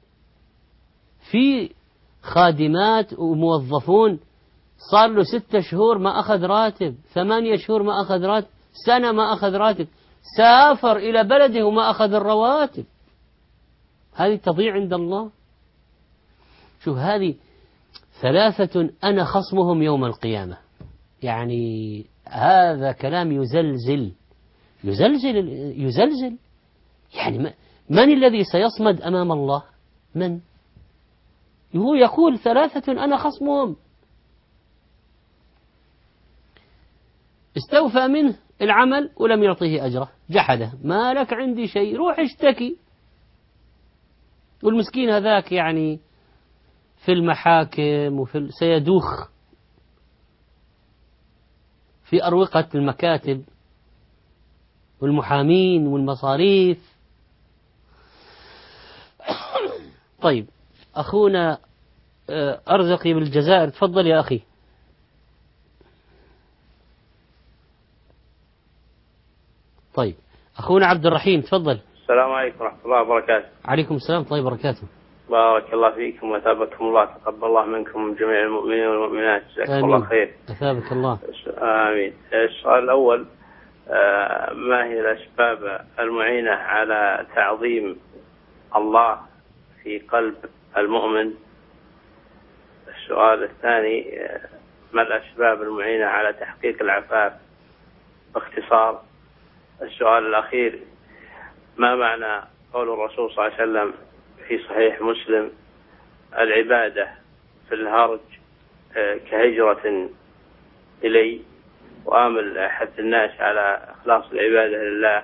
في خادمات وموظفون صار له 6 شهور ما أخذ راتب، 8 شهور ما أخذ راتب، سنة ما أخذ راتب، سافر إلى بلده وما أخذ الرواتب. هذه تضيع عند الله. شوف، هذه 3 أنا خصمهم يوم القيامة، يعني هذا كلام يزلزل. يعني من الذي سيصمد أمام الله؟ من؟ هو يقول 3 أنا خصمهم. استوفى منه العمل ولم يعطيه أجره، جحده، ما لك عندي شيء، روح اشتكي. والمسكين هذاك يعني في المحاكم سيدوخ في أروقة المكاتب والمحامين والمصاريف. طيب، أخونا أرزقي بالجزائر، تفضل يا أخي. طيب، أخونا عبد الرحيم، تفضل. السلام عليكم ورحمة الله وبركاته. عليكم السلام ورحمة الله وبركاته. بارك الله فيكم وثابكم الله، تقبل الله منكم جميع المؤمنين والمؤمنات، جزاكم الله خير. أثابك الله. آمين. السؤال الأول، ما هي الأسباب المعينة على تعظيم الله في قلب المؤمن؟ السؤال الثاني، ما الأسباب المعينة على تحقيق العفاف باختصار؟ السؤال الأخير، ما معنى قول الرسول صلى الله عليه وسلم في صحيح مسلم: العبادة في الهرج كهجرة إلي، وآمل حث الناس على إخلاص العبادة لله،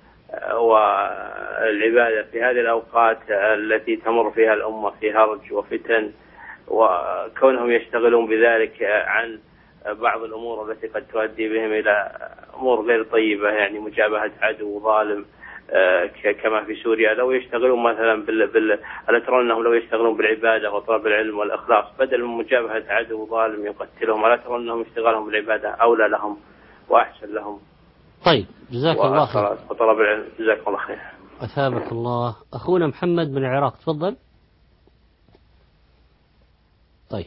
والعبادة في هذه الأوقات التي تمر فيها الأمة في هرج وفتن، وكونهم يشتغلون بذلك عن بعض الأمور التي قد تؤدي بهم إلى أمور غير طيبة، يعني مجابهة عدو ظالم كما في سوريا. لو يشتغلون مثلا ألا ترون أنهم لو يشتغلون بالعبادة وطلب العلم والإخلاص بدل من مجابهة عدو ظالم يقتلهم، ألا ترون أنهم اشتغالهم بالعبادة أولى لهم وأحسن لهم؟ طيب، جزاك الله خير. وطلب العلم، جزاكم الله خير. أثابك الله. أخونا محمد من العراق، تفضل. طيب،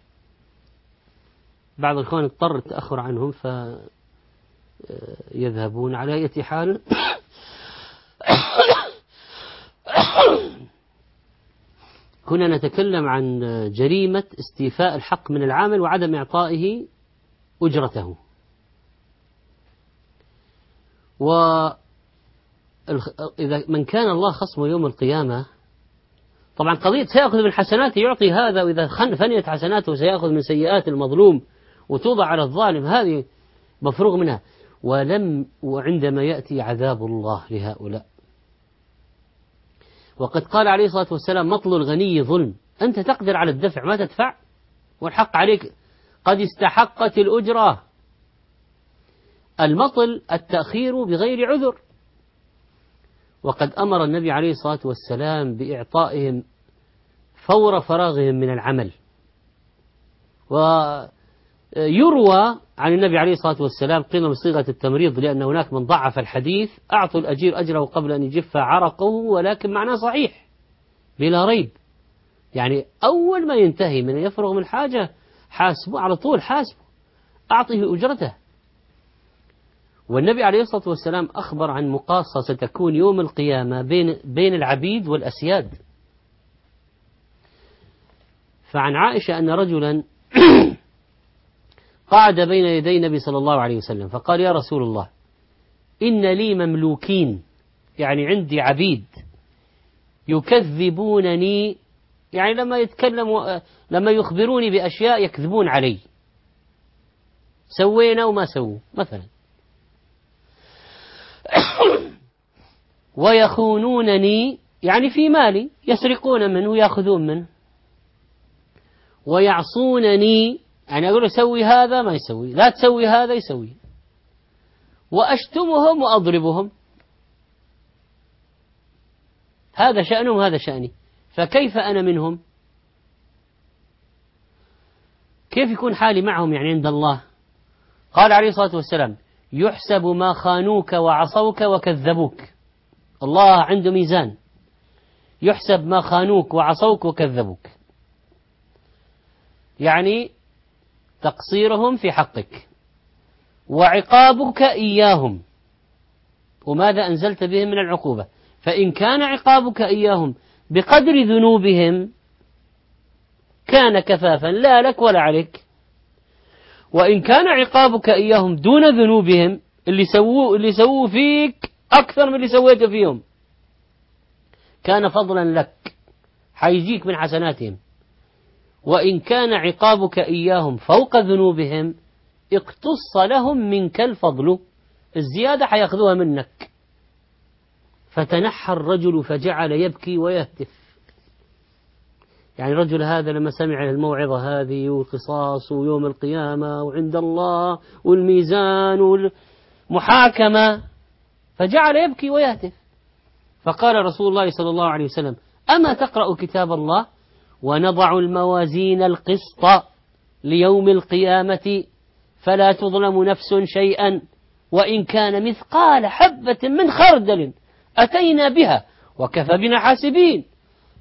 بعض الإخوان اضطر التأخر عنهم فيذهبون على أي حال. هنا نتكلم عن جريمة استيفاء الحق من العامل وعدم إعطائه أجرته. وإذا من كان الله خصمه يوم القيامة، طبعا قضية سيأخذ من حسناته يعطي هذا، وإذا فنيت حسناته سيأخذ من سيئات المظلوم وتوضع على الظالم، هذه مفروغ منها. وعندما يأتي عذاب الله لهؤلاء، وقد قال عليه الصلاة والسلام: مطل الغني ظلم، أنت تقدر على الدفع ما تدفع، والحق عليك قد استحقت الأجرة. المطل التأخير بغير عذر، وقد أمر النبي عليه الصلاة والسلام بإعطائهم فور فراغهم من العمل. ويروى عن النبي عليه الصلاة والسلام، قيل بصيغة التمريض لأن هناك من ضعف الحديث: أعطوا الأجير أجره قبل أن يجف عرقه، ولكن معناه صحيح بلا ريب. يعني أول ما ينتهي من يفرغ من حاجة حاسبه على طول، حاسبه، أعطه أجرته. والنبي عليه الصلاة والسلام أخبر عن مقاصة ستكون يوم القيامة بين العبيد والأسياد. فعن عائشة أن رجلا قعد بين يدي النبي صلى الله عليه وسلم فقال: يا رسول الله، إن لي مملوكين، يعني عندي عبيد، يكذبونني، يعني لما يخبروني بأشياء يكذبون علي، سوينا وما سووا مثلا، ويخونونني، يعني في مالي يسرقون منه ويأخذون منه، ويعصونني، يعني أقول سوي هذا ما يسوي، لا تسوي هذا يسوي، وأشتمهم وأضربهم. هذا شأنهم هذا شأني، فكيف أنا منهم؟ كيف يكون حالي معهم يعني عند الله؟ قال عليه الصلاة والسلام: يحسب ما خانوك وعصوك وكذبوك. الله عنده ميزان، يحسب ما خانوك وعصوك وكذبوك، يعني تقصيرهم في حقك وعقابك إياهم، وماذا أنزلت بهم من العقوبة. فإن كان عقابك إياهم بقدر ذنوبهم كان كفافا، لا لك ولا عليك. وإن كان عقابك إياهم دون ذنوبهم، اللي سووه فيك أكثر من اللي سويته فيهم، كان فضلا لك، حيجيك من حسناتهم. وإن كان عقابك إياهم فوق ذنوبهم اقتص لهم منك الفضل، الزيادة حيأخذوها منك. فتنحى الرجل فجعل يبكي ويهتف. يعني الرجل هذا لما سمع الموعظة هذه والقصاص ويوم القيامة وعند الله والميزان والمحاكمة فجعل يبكي ويهتف. فقال رسول الله صلى الله عليه وسلم: أما تقرأ كتاب الله؟ ونضع الموازين القسط ليوم القيامة فلا تظلم نفس شيئا وإن كان مثقال حبة من خردل أتينا بها وكفى بنا حاسبين.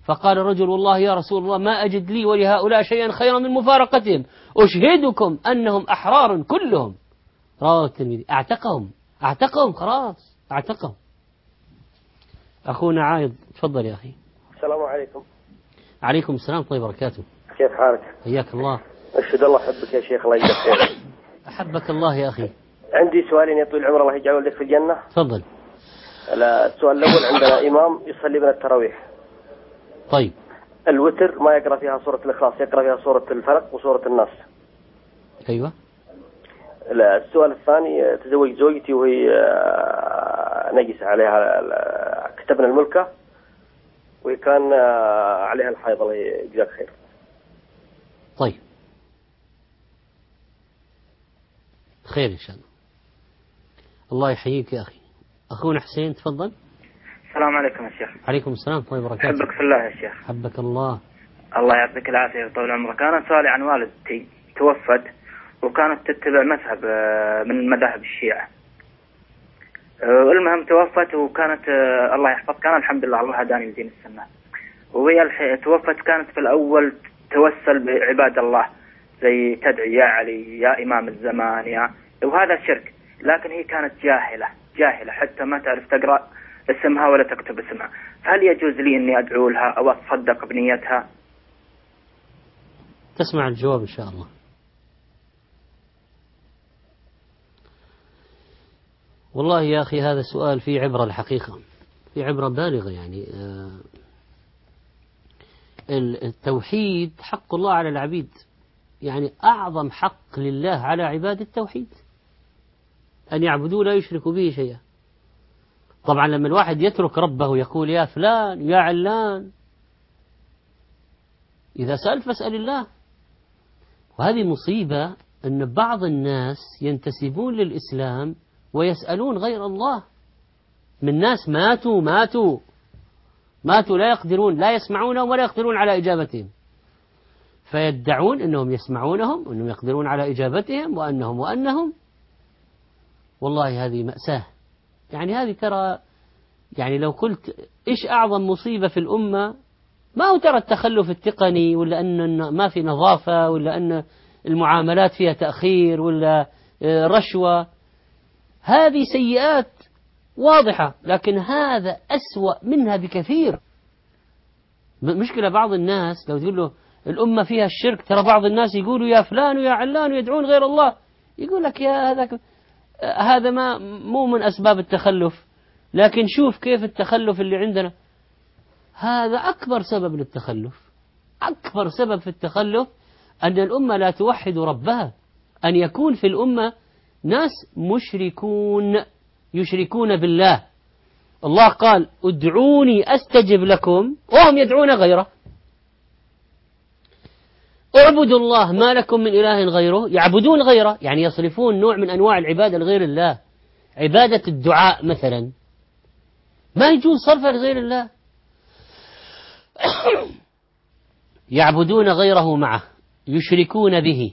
فقال الرجل والله يا رسول الله ما أجد لي ولهؤلاء شيئا خيرا من مفارقتهم، أشهدكم أنهم أحرار كلهم. رواه الترمذي. أعتقهم خلاص أعتقهم. أخونا عايض تفضل يا أخي. السلام عليكم. عليكم السلام طيب وبركاته. كيف حالك؟ حياك الله. أشهد الله أحبك يا شيخ، الله يجزاك خير. أحبك الله يا أخي. عندي سؤالين يا طويل العمر، الله يجعله لك في الجنة. تفضل. السؤال الأول، عندنا إمام يصلي من التراويح. طيب. الوتر ما يقرأ فيها سورة الإخلاص، يقرأ فيها سورة الفلق وسورة الناس. أيوة. السؤال الثاني، تزوج زوجتي وهي نجسة عليها، كتبنا الملكة وكان عليها الحيض، الله يجزاك خير. طيب خير إن شاء الله. الله يحييك يا أخي. أخونا حسين تفضل. السلام عليكم يا شيخ. عليكم السلام طيب وبركاته. أحبك في الله يا شيخ. حبك الله. الله يعطيك العافية وطول عمرك. أنا سؤالي عن والدتي توفت وكانت تتبع مذهب من مذاهب الشيعة. المهم توفت وكانت الله يحفظ، كان الحمد لله الله هداني لدين السنة. وهي توفت كانت في الأول توسل بعباد الله، زي تدعي يا علي يا إمام الزمان يا، وهذا شرك. لكن هي كانت جاهلة حتى ما تعرف تقرأ اسمها ولا تكتب اسمها. فهل يجوز لي أني أدعو لها أو أتصدق بنيتها؟ تسمع الجواب إن شاء الله. والله يا أخي هذا سؤال فيه عبرة الحقيقة، فيه عبرة بالغة. يعني التوحيد حق الله على العبيد، يعني أعظم حق لله على عباد التوحيد، أن يعبدوا لا يشركوا به شيئا. طبعا لما الواحد يترك ربه يقول يا فلان يا علان، إذا سألت فاسأل الله. وهذه مصيبة أن بعض الناس ينتسبون للإسلام ويسألون غير الله، من ناس ماتوا لا يقدرون، لا يسمعونهم ولا يقدرون على إجابتهم، فيدعون أنهم يسمعونهم وأنهم يقدرون على إجابتهم وأنهم. والله هذه مأساة. يعني هذه ترى، يعني لو قلت إيش أعظم مصيبة في الأمة، ما هو ترى التخلف التقني، ولا أن ما في نظافة، ولا أن المعاملات فيها تأخير، ولا رشوة. هذه سيئات واضحة، لكن هذا أسوأ منها بكثير. مشكلة بعض الناس لو تقول له الأمة فيها الشرك، ترى بعض الناس يقولوا يا فلان ويا علان ويدعون غير الله، يقول لك يا هذا ما مو من أسباب التخلف، لكن شوف كيف التخلف اللي عندنا. هذا أكبر سبب للتخلف. أكبر سبب في التخلف أن الأمة لا توحد ربها، أن يكون في الأمة ناس يشركون بالله. الله قال ادعوني أستجب لكم وهم يدعون غيره. اعبدوا الله ما لكم من إله غيره، يعبدون غيره، يعني يصرفون نوع من أنواع العبادة لغير الله. عبادة الدعاء مثلا ما يجوز صرفها لغير الله. يعبدون غيره معه، يشركون به.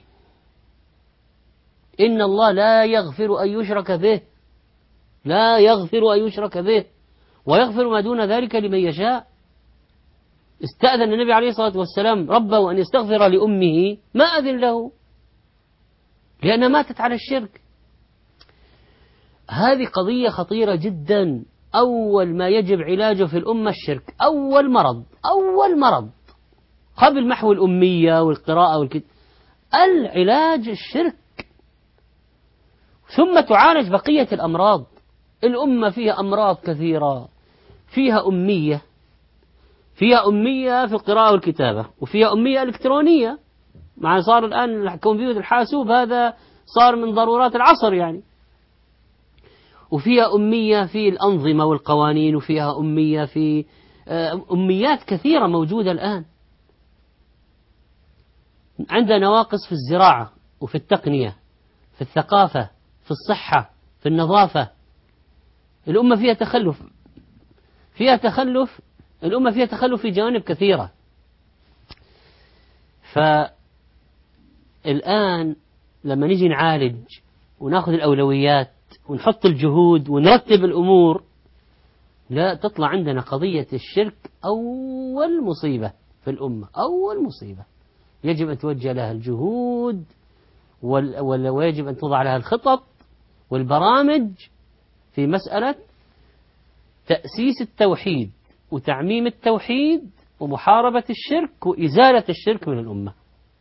إن الله لا يغفر أن يشرك به، لا يغفر أن يشرك به ويغفر ما دون ذلك لمن يشاء. استأذن النبي عليه الصلاة والسلام ربه أن يستغفر لأمه، ما أذن له لأنها ماتت على الشرك. هذه قضية خطيرة جدا. أول ما يجب علاجه في الأمة الشرك، أول مرض قبل محو الأمية والقراءة والكتاب، العلاج الشرك، ثم تعالج بقية الأمراض. الأمة فيها أمراض كثيرة، فيها أمية في القراءة والكتابة، وفيها أمية إلكترونية، مع صار الآن الكمبيوتر الحاسوب هذا صار من ضرورات العصر يعني. وفيها أمية في الأنظمة والقوانين، وفيها أمية في أميات كثيرة موجودة الآن. عندنا نواقص في الزراعة وفي التقنية، في الثقافة، في الصحة، في النظافة. الأمة فيها تخلف، الأمة فيها تخلف في جوانب كثيرة. فالآن لما نيجي نعالج وناخذ الأولويات ونحط الجهود ونرتب الأمور، لا تطلع عندنا قضية الشرك أول مصيبة في الأمة، أول مصيبة يجب أن توجه لها الجهود ويجب أن توضع لها الخطط والبرامج في مسألة تأسيس التوحيد وتعميم التوحيد ومحاربة الشرك وإزالة الشرك من الأمة.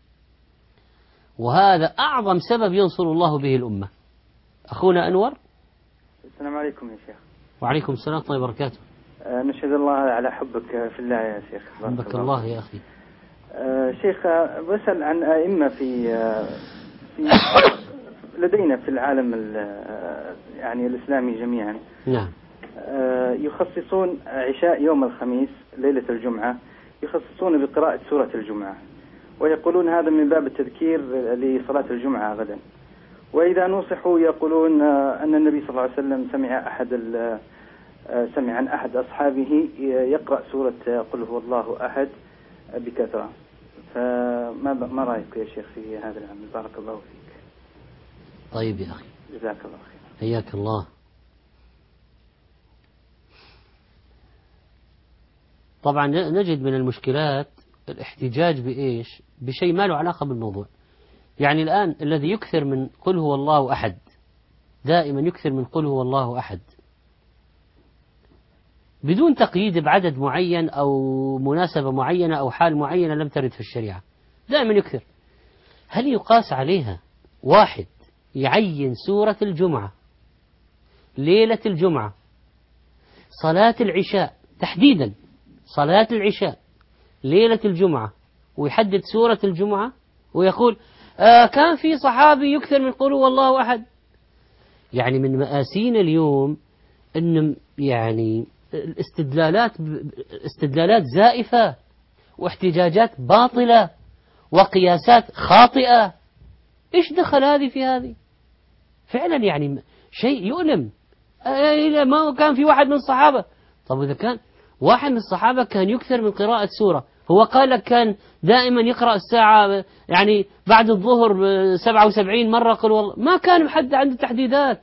وهذا أعظم سبب ينصر الله به الأمة. أخونا أنور. السلام عليكم يا شيخ. وعليكم السلام ورحمة الله وبركاته. نشهد الله على حبك في الله يا شيخ. حبك الله يا أخي. شيخ بسأل عن أئمة في لدينا في العالم يعني الإسلامي جميعا. نعم. يخصصون عشاء يوم الخميس ليلة الجمعة يخصصون بقراءة سورة الجمعة، ويقولون هذا من باب التذكير لصلاة الجمعة غدا. وإذا نصحوا يقولون أن النبي صلى الله عليه وسلم سمع عن أحد أصحابه يقرأ سورة قل هو الله أحد بكثرة. فما رأيك يا شيخ في هذا العمل؟ بارك الله فيك. طيب يا أخي، جزاك الله خير. حياك الله. طبعا نجد من المشكلات الاحتجاج بإيش؟ بشيء ما له علاقة بالموضوع. يعني الآن الذي يكثر من قل هو الله أحد، دائما يكثر من قل هو الله أحد بدون تقييد بعدد معين أو مناسبة معينة أو حال معينة لم ترد في الشريعة، دائما يكثر. هل يقاس عليها واحد يعين سورة الجمعة ليلة الجمعة صلاة العشاء تحديدا، صلاة العشاء ليلة الجمعة، ويحدد سورة الجمعة ويقول كان في صحابي يكثر من قل هو الله أحد؟ يعني من مآسينا اليوم أن يعني استدلالات زائفة واحتجاجات باطلة وقياسات خاطئة. إيش دخل هذه في هذه؟ فعلا يعني شيء يؤلم. ما كان في واحد من الصحابة. طب إذا كان واحد من الصحابة كان يكثر من قراءة سورة، هو قال لك كان دائما يقرأ الساعة يعني بعد الظهر 77 مرة قل والله، ما كان حد عنده تحديدات.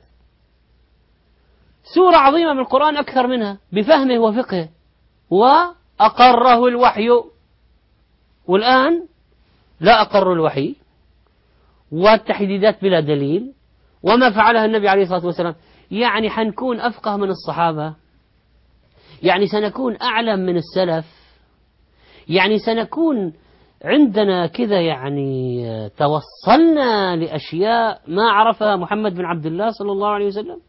سورة عظيمة من القرآن أكثر منها بفهمه وفقهه، وأقره الوحي. والآن لا أقر الوحي والتحديدات بلا دليل وما فعلها النبي عليه الصلاة والسلام. يعني حنكون أفقه من الصحابة، يعني سنكون أعلم من السلف، يعني سنكون عندنا كذا يعني توصلنا لأشياء ما عرفها محمد بن عبد الله صلى الله عليه وسلم.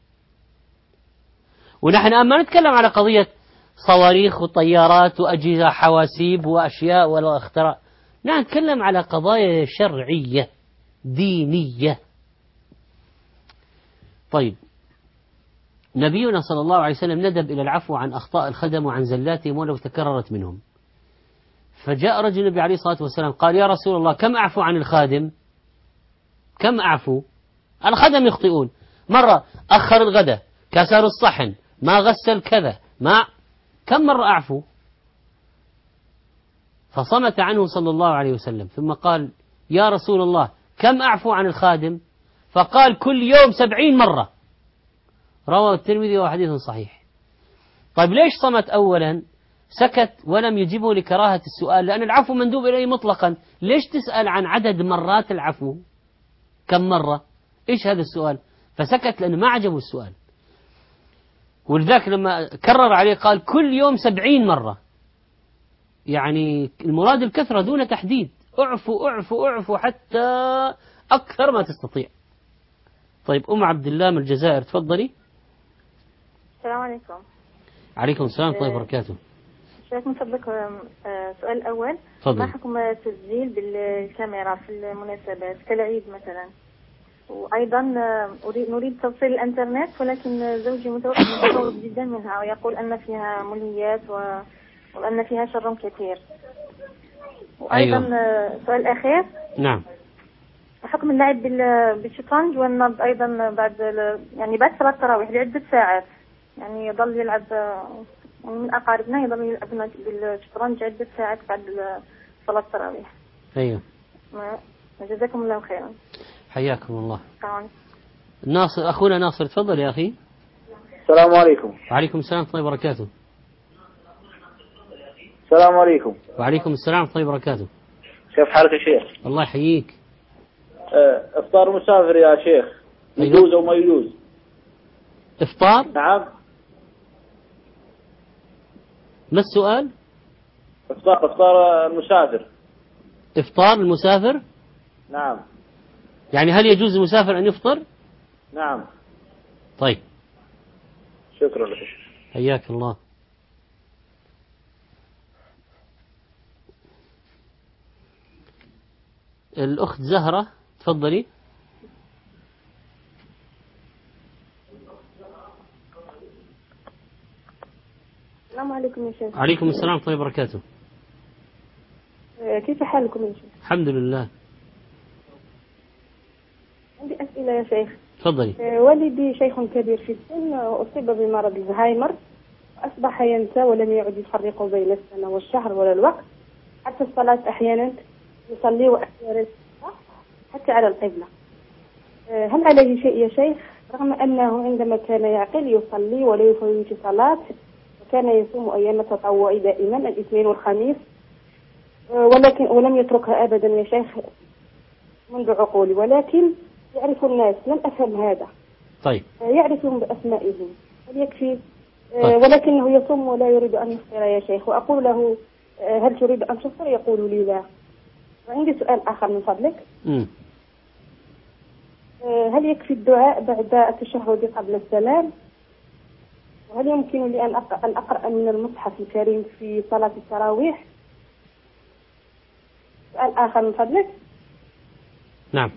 ونحن ما نتكلم على قضية صواريخ وطيارات وأجهزة حواسيب وأشياء ولا اختراع، نحن نتكلم على قضايا شرعية دينية. طيب، نبينا صلى الله عليه وسلم ندب إلى العفو عن أخطاء الخدم وعن زلاتهم ولو تكررت منهم. فجاء رجل النبي عليه الصلاة والسلام قال يا رسول الله كم أعفو عن الخادم؟ كم أعفو؟ الخدم يخطئون، مرة أخر الغداء، كسر الصحن، ما غسل كذا، كم مرة أعفو؟ فصمت عنه صلى الله عليه وسلم، ثم قال يا رسول الله كم أعفو عن الخادم؟ فقال كل يوم 70 مرة. رواه الترمذي وحديث صحيح. طيب ليش صمت أولا؟ سكت ولم يجيبه لكراهة السؤال، لأن العفو مندوب إليه مطلقا. ليش تسأل عن عدد مرات العفو؟ كم مرة؟ إيش هذا السؤال؟ فسكت لأنه ما عجبه السؤال. ولذلك لما كرر عليه قال كل يوم 70 مرة. يعني المراد الكثرة دون تحديد. اعفو اعفو اعفو حتى أكثر ما تستطيع. طيب أم عبد الله من الجزائر، تفضلي. السلام عليكم. عليكم السلام ورحمة الله وبركاته. شايف من فضلك سؤال الأول، فضل. ما حكم التسجيل بالكاميرا في المناسبات كالعيد مثلا؟ وأيضا نريد توصيل الإنترنت، ولكن زوجي متخوف جدا منها ويقول أن فيها ملهيات وأن فيها شر كثير. وأيضا سؤال الأخير، نعم، حكم اللعب بالشطرنج والنبض أيضا بعد صلاة التراويح لعدة ساعات، يعني يضل يلعب من أقاربنا يضل يلعبون بالشطرنج عدة ساعات بعد صلاة التراويح. أيوه. جزاكم الله خيرا. حياكم الله. طبعا. ناصر، أخونا ناصر، تفضل يا أخي. السلام عليكم. وعليكم السلام ورحمة الله وبركاته. السلام عليكم. وعليكم السلام ورحمة الله وبركاته. كيف حالك يا شيخ؟ الله يحييك. افطار مسافر يا شيخ يجوز او ما يجوز؟ افطار؟ نعم. ما السؤال؟ افطار المسافر. افطار المسافر؟ نعم. يعني هل يجوز للمسافر أن يفطر؟ نعم. طيب. شكرا لك. حياك الله. الأخت زهرة تفضلي. السلام عليكم يا شيخ. عليكم السلام ورحمة الله وبركاته. كيف حالكم يا شيخ؟ الحمد لله. عندي أسئلة يا شيخ. تفضلي. والدي شيخ كبير في السن وأصيب بمرض الزهايمر، أصبح ينسى ولم يعد يفرق بين السنة والشهر ولا الوقت، حتى الصلاة أحيانا يصلي وأحيانا حتى على القبلة. هل عليه شيء يا شيخ؟ رغم أنه عندما كان يعقل يصلي ولا يفوت صلاة، وكان يصوم أيام التطوع دائما الاثنين والخميس، ولم يتركها أبدا يا شيخ منذ عقولي، ولكن يعرف الناس، لم أفهم هذا. طيب. يعرفهم بأسمائهم، هل يكفي؟ طيب. ولكنه يصوم ولا يريد أن يفطر يا شيخ، وأقول له هل تريد أن تفطر؟ يقول لي لا. وعندي سؤال آخر من فضلك. هل يكفي الدعاء بعد التشهد قبل السلام؟ وهل يمكن لي أن أقرأ من المصحف الكريم في صلاة التراويح؟ سؤال آخر من فضلك. نعم.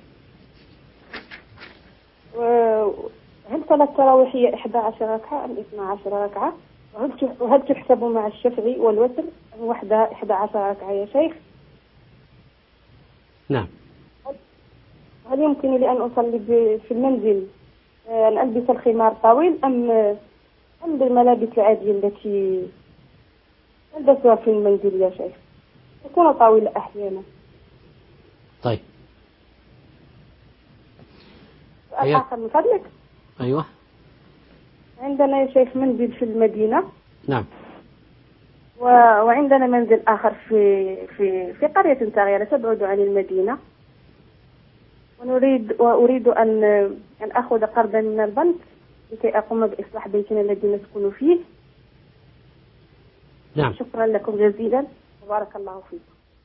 هل صلاة التراويح هي 11 ركعة أم 12 ركعة؟ وهل تحسب مع الشفع والوتر أم وحدها 11 ركعة يا شيخ؟ نعم. هل يمكن لي أن أصلي في المنزل أن ألبس الخمار طويل أم بالملابس العادية التي ألبسها في المنزل يا شيخ؟ تكون طويلة أحيانا. طيب. سؤال آخر من فضلك. أيوة. عندنا يا شيخ منزل في المدينة. نعم. وعندنا منزل آخر في قرية صغيرة تبعد عن المدينة، وأريد أن أخذ قرضا من البنك لكي أقوم بإصلاح بيتنا الذي نسكن فيه. نعم. شكرا لكم جزيلا وبارك الله فيكم.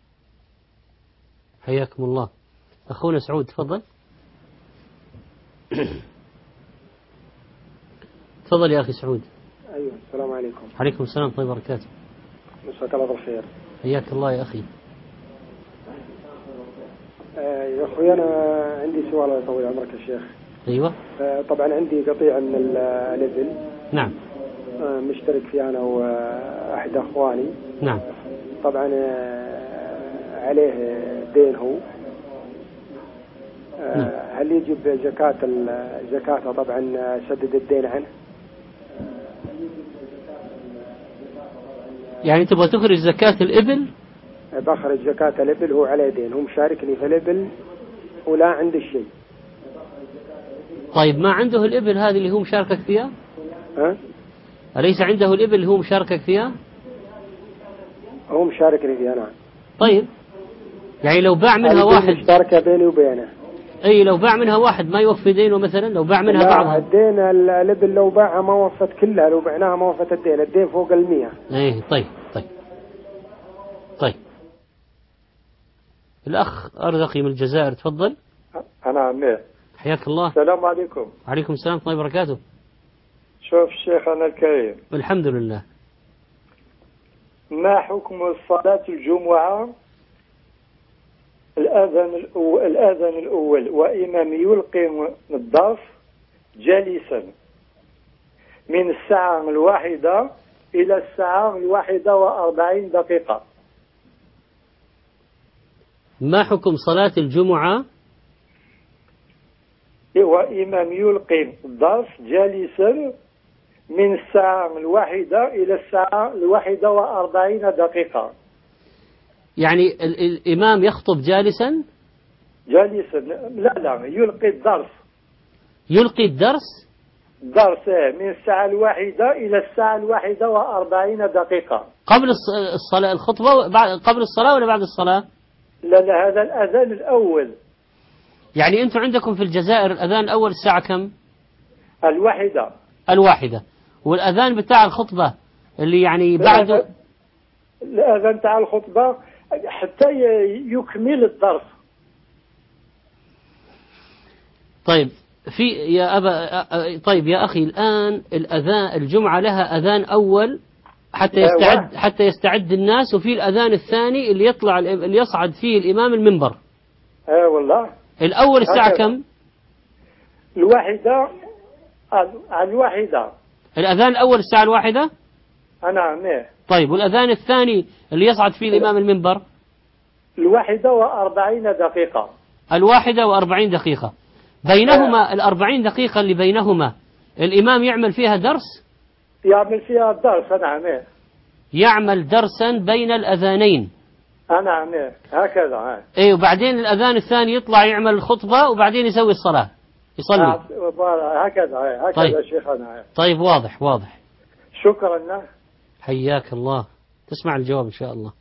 حياكم الله. أخونا سعود تفضل. تفضل يا أخي سعود. أيوة. السلام عليكم. عليكم السلام ورحمة الله وبركاته. مساك الله بالخير. حياك الله يا أخي. يا أخوي أنا عندي سؤال الله يطول عمرك يا شيخ. أيوة. طبعا عندي قطيع من الليفل. نعم. مشترك فيه أنا وأحد أخواني. نعم. طبعا عليه دين هو. هل يجب زكاة طبعا سدد الدين عنه؟ يعني تبغى تخرج زكاة الإبل؟ بخرج زكاة الإبل، هو عليه دين، هو مشاركني في الإبل ولا عنده شيء. طيب ما عنده الإبل هذه اللي هو مشاركك فيها؟ أليس عنده الإبل اللي هو مشاركك فيها؟ هو مشاركني فيها نعم. طيب يعني لو باع منها واحد مشتركة بيني وبينه. أي لو باع منها واحد ما يوفي دينه مثلا، لو باع منها بعضها. الدين الإبل لو باعها ما وفت كلها، لو بعناها ما وفت الدين فوق 100. إيه طيب. الأخ أرزقي من الجزائر تفضل. أنا عمير. حياك الله. السلام عليكم. عليكم السلام ورحمة الله وبركاته. شوف شيخنا الكريم. الحمد لله. ما حكم صلاة الجمعة الآذان الأول وإمام يلقي الضرس جالسا من الساعة 1 إلى الساعة 1:40. ما حكم صلاة الجمعة وإمام يلقي الدرس جالسا من الساعة 1 إلى الساعة 41:40؟ يعني الإمام يخطب جالسا؟ لا يلقي الدرس. يلقي الدرس؟ درس من الساعة 1 إلى الساعة 41 دقيقة. قبل الصلاة الخطبة قبل الصلاة ولا بعد الصلاة؟ لا هذا الأذان الأول. يعني أنتم عندكم في الجزائر الأذان الأول الساعة كم؟ 1. والأذان بتاع الخطبة اللي يعني بعد الأذان بتاع الخطبة حتى يكمل الدرس. طيب طيب يا أخي الآن الأذان الجمعة لها أذان أول حتى يستعد الناس، وفي الأذان الثاني اللي يصعد فيه الإمام المنبر. والله. الأول الساعة كم؟ 1. الأذان الأول الساعة 1. نعم. طيب والأذان الثاني اللي يصعد فيه الإمام المنبر؟ 41 دقيقة. 41 دقيقة. بينهما 40 دقيقة اللي بينهما الإمام يعمل فيها درس؟ يعمل فيها درس. نعم. يعمل درسا بين الأذانين. نعم هكذا. ايه، وبعدين الأذان الثاني يطلع يعمل الخطبة وبعدين يسوي الصلاة يصلي. هكذا طيب. شيخنا. طيب واضح. شكرا. حياك الله. تسمع الجواب إن شاء الله.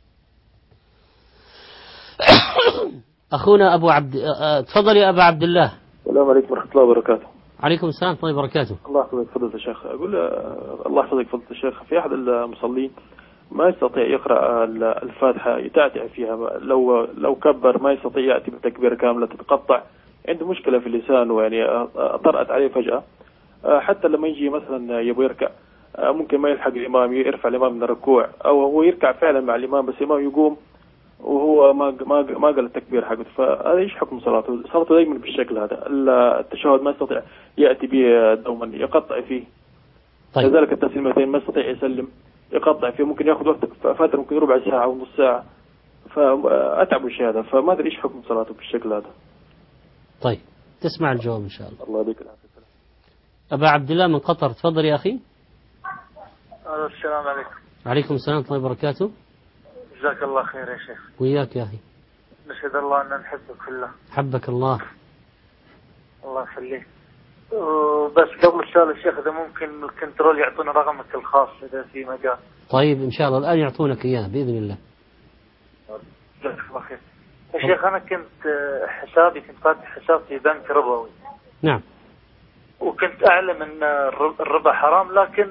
أخونا أبو تفضل يا أبا عبد الله. السلام عليكم ورحمة الله وبركاته. عليكم السلام ورحمة الله وبركاته. الله يحفظك فضيلة الشيخ. أقول الله يحفظك فضيلة الشيخ، في أحد المصلين ما يستطيع يقرأ الفاتحة، يتعتع فيها، لو كبر ما يستطيع يأتي بتكبير كاملة، تتقطع، عنده مشكلة في اللسان، ويعني طرأت عليه فجأة. حتى لما يجي مثلا يبغى يركع ممكن ما يلحق الإمام، يرفع الإمام من الركوع، أو هو يركع فعلا مع الإمام بس الإمام يقوم وهو ما قال التكبير حقه. فهذا ايش حكم صلاته دائما بالشكل هذا؟ التشهد ما يستطيع يأتي به دوما، يقطع فيه. طيب. كذلك التسليمتين ما يستطيع يسلم، يقطع فيه، ممكن ياخذ وقت فترة، ممكن ربع ساعة ونص ساعة. فأتعب الشيء هذا، فما أدري ايش حكم صلاته بالشكل هذا. طيب تسمع الجواب إن شاء الله. الله يديك العافية. أبا عبد الله من قطر، تفضل يا أخي. السلام عليكم. عليكم السلام ورحمة الله وبركاته. جزاك الله خير يا شيخ. وياك يا أخي. نشهد الله أن نحبك في الله. حبك الله. الله يخليك. بس قبل السؤال الشيخ إذا ممكن الكنترول يعطونا رقمك الخاص إذا في مجال. طيب إن شاء الله الآن يعطونك إياه بإذن الله. جزاك الله خير. يا شيخ أنا كنت فاتح حساب في بنك ربوي. نعم. وكنت أعلم أن الربا حرام، لكن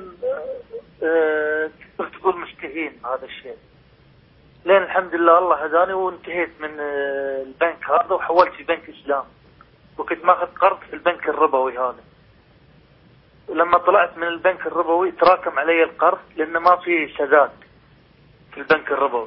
كنت تقول مستهين هذا الشيء. لين الحمد لله الله هداني وانتهيت من البنك هذا وحولت في بنك إسلام، وكنت ماخذ قرض في البنك الربوي هذا. لما طلعت من البنك الربوي تراكم علي القرض لأنه ما في سداد في البنك الربوي.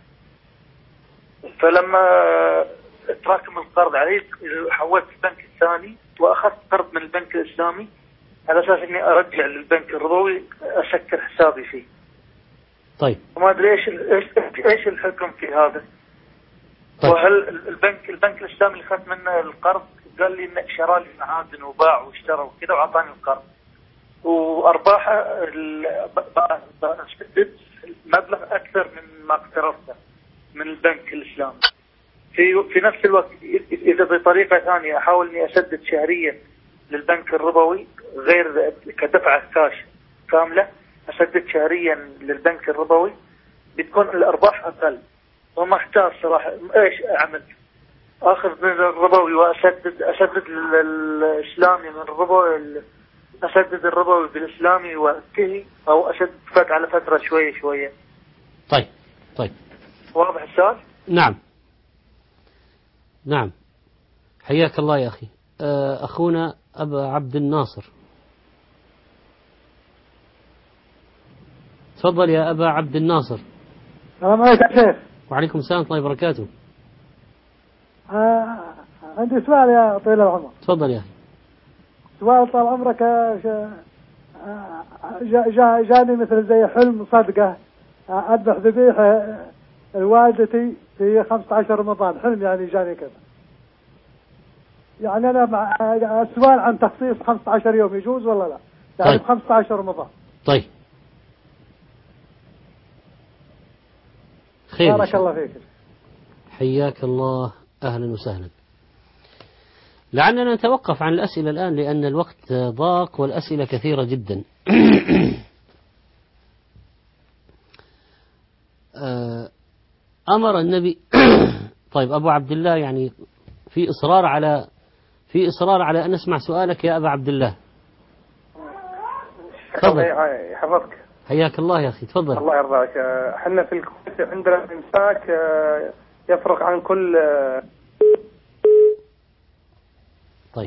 فلما تراكم القرض علي حولت البنك الثاني وأخذت قرض من البنك الإسلامي على أساس إني أرجع للبنك الربوي أسكر حسابي فيه. طيب. وما أدري إيش الحكم في هذا. طيب. وهل البنك الإسلامي اللي أخذت منه القرض قال لي إنه شرى لي معادن وباع واشترى وكذا وعطاني القرض، وأرباحه أسدد مبلغ أكثر من ما اقترضته من البنك الإسلامي. في نفس الوقت إذا بطريقة ثانية أحاول إني أسدد شهريا للبنك الربوي غير كدفعة كاش كاملة، أسدد شهريا للبنك الربوي بتكون الأرباح أقل، وما أحتاج صراحة إيش أعمل. أخذ من الربوي وأسدد الإسلامي من الربوي، أسدد الربوي بالإسلامي وأنتهي، أو أسدد على فترة شوية. طيب. واضح السؤال؟ نعم. حياك الله يا أخي. أخونا أبا عبد الناصر، تفضل يا أبا عبد الناصر. السلام عليكم يا شيخ. وعليكم السلام ورحمة الله وبركاته. عندي سؤال يا طويل العمر. تفضل يا أخي. سؤال طال عمرك. جاني مثل زي حلم صدقة أذبح ذبيحة لوالدتي في 15 رمضان، حلم يعني جاني كذا. يعني أنا السؤال عن تخصيص 15 يوم يجوز ولا لا؟ يعني طيب. 15 رمضان. طيب خير. بارك الله فيك. حياك الله، أهلا وسهلا. لعلنا نتوقف عن الأسئلة الآن لأن الوقت ضاق والأسئلة كثيرة جدا. أمر النبي طيب أبو عبد الله يعني في إصرار على أن نسمع سؤالك يا أبا عبد الله. تفضل. حفظك. حياك الله يا أخي تفضل. الله يرضاك. احنا في الكويت عندنا الإمساك يفرق عن كل. طيب.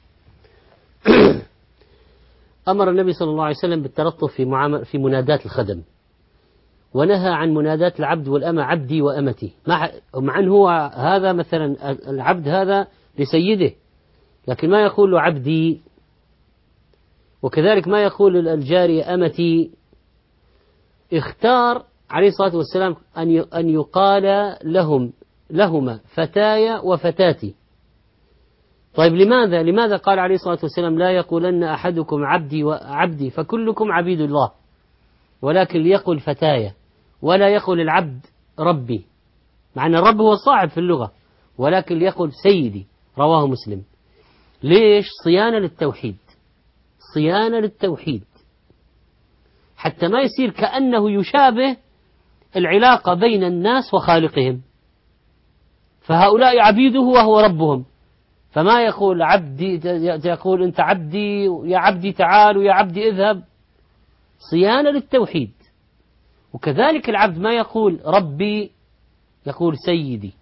أمر النبي صلى الله عليه وسلم بالتلطف في منادات الخدم، ونهى عن منادات العبد والأمة عبدي وأمتي، مع أن هو هذا مثلا العبد هذا لسيده، لكن ما يقول له عبدي، وكذلك ما يقول الجارية أمتي. اختار عليه الصلاة والسلام أن يقال لهما فتاي وفتاتي. طيب لماذا قال عليه الصلاة والسلام لا يقولن أحدكم عبدي وعبدي فكلكم عبيد الله، ولكن ليقل فتاي ولا يقول العبد ربي، مع أن الرب هو الصاحب في اللغة، ولكن ليقل سيدي. رواه مسلم. ليش؟ صيانة للتوحيد حتى ما يصير كأنه يشابه العلاقة بين الناس وخالقهم، فهؤلاء عبيده وهو ربهم، فما يقول عبدي يقول أنت عبدي يا عبدي تعال ويا عبدي اذهب. صيانة للتوحيد. وكذلك العبد ما يقول ربي، يقول سيدي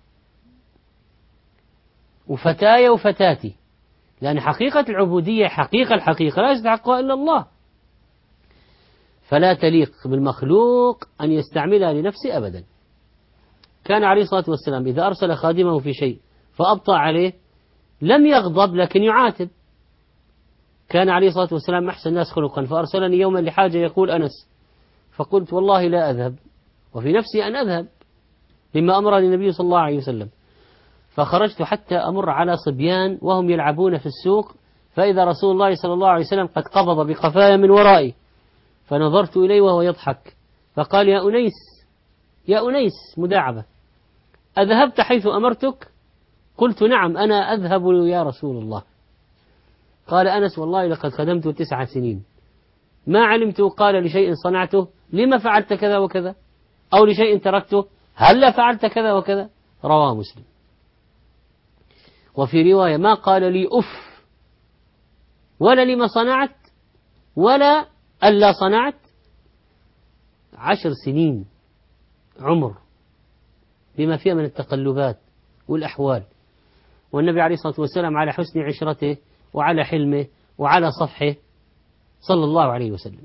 وفتاي وفتاتي، لأن حقيقة العبودية الحقيقة لا يستحقها إلا الله، فلا تليق بالمخلوق أن يستعملها لنفسه أبدا. كان عليه الصلاة والسلام إذا أرسل خادمه في شيء فأبطأ عليه لم يغضب لكن يعاتب. كان عليه الصلاة والسلام أحسن الناس خلقا، فأرسلني يوما لحاجة يقول أنس، فقلت والله لا أذهب، وفي نفسي أن أذهب لما أمرني النبي صلى الله عليه وسلم، فخرجت حتى أمر على صبيان وهم يلعبون في السوق، فإذا رسول الله صلى الله عليه وسلم قد قبض بقفايا من ورائي، فنظرت إليه وهو يضحك، فقال يا أنيس مداعبة، أذهبت حيث أمرتك؟ قلت نعم أنا أذهب يا رسول الله. قال أنس والله لقد خدمت 9 سنين ما علمت قال لشيء صنعته لما فعلت كذا وكذا، أو لشيء تركته هل فعلت كذا وكذا. رواه مسلم. وفي رواية ما قال لي أف ولا لما صنعت ولا ألا صنعت. 10 سنين عمر بما فيها من التقلبات والأحوال، والنبي عليه الصلاة والسلام على حسن عشرته وعلى حلمه وعلى صفحه صلى الله عليه وسلم.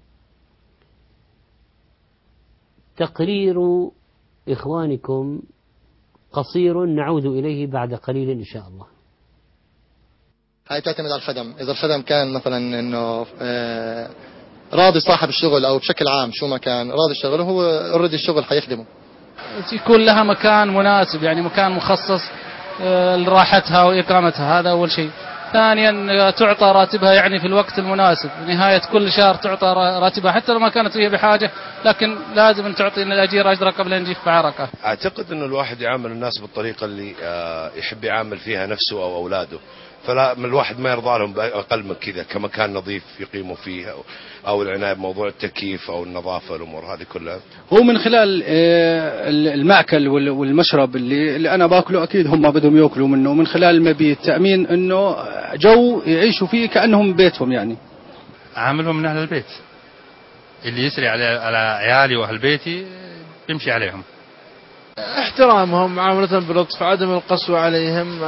تقرير إخوانكم قصير نعود إليه بعد قليل إن شاء الله. هاي تعتمد على الخدم. إذا الخدم كان مثلا إنه راضي صاحب الشغل أو بشكل عام شو ما كان راضي الشغل، هو اوريدي الشغل حيخدمه. يكون لها مكان مناسب، يعني مكان مخصص لراحتها وإقامتها، هذا أول شيء. ثانيا تعطى راتبها يعني في الوقت المناسب، نهاية كل شهر تعطى راتبها حتى لو ما كانت هي بحاجة، لكن لازم أن تعطي الأجير أجره قبل أن يجيك بعركة. أعتقد أن الواحد يعامل الناس بالطريقة اللي يحب يعامل فيها نفسه أو أولاده، فلا من الواحد ما يرضى لهم بأقل من كذا، كمكان نظيف يقيموا فيه أو العناية بموضوع التكييف أو النظافة، الأمور هذه كلها. هو من خلال المأكل والمشرب اللي أنا باكله أكيد هم بدهم يأكلوا منه، من خلال المبيت تأمين إنه جو يعيشوا فيه كأنهم بيتهم. يعني عاملهم من أهل البيت، اللي يسري على عيالي وأهل بيتي بيمشي عليهم. احترامهم، معاملة بلطف، عدم القسوة عليهم،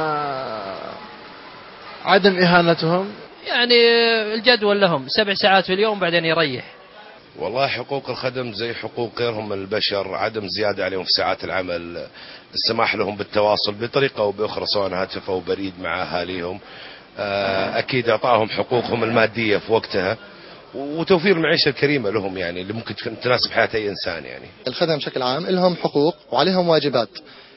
عدم إهانتهم. يعني الجدول لهم 7 ساعات في اليوم بعدين يريح. والله حقوق الخدم زي حقوق غيرهم من البشر، عدم زيادة عليهم في ساعات العمل، السماح لهم بالتواصل بطريقة أو بأخرى سواء هاتف أو بريد مع أهاليهم، أكيد أعطاهم حقوقهم المادية في وقتها، وتوفير المعيشة الكريمة لهم يعني اللي ممكن تناسب حياة أي إنسان. يعني الخدم بشكل عام لهم حقوق وعليهم واجبات،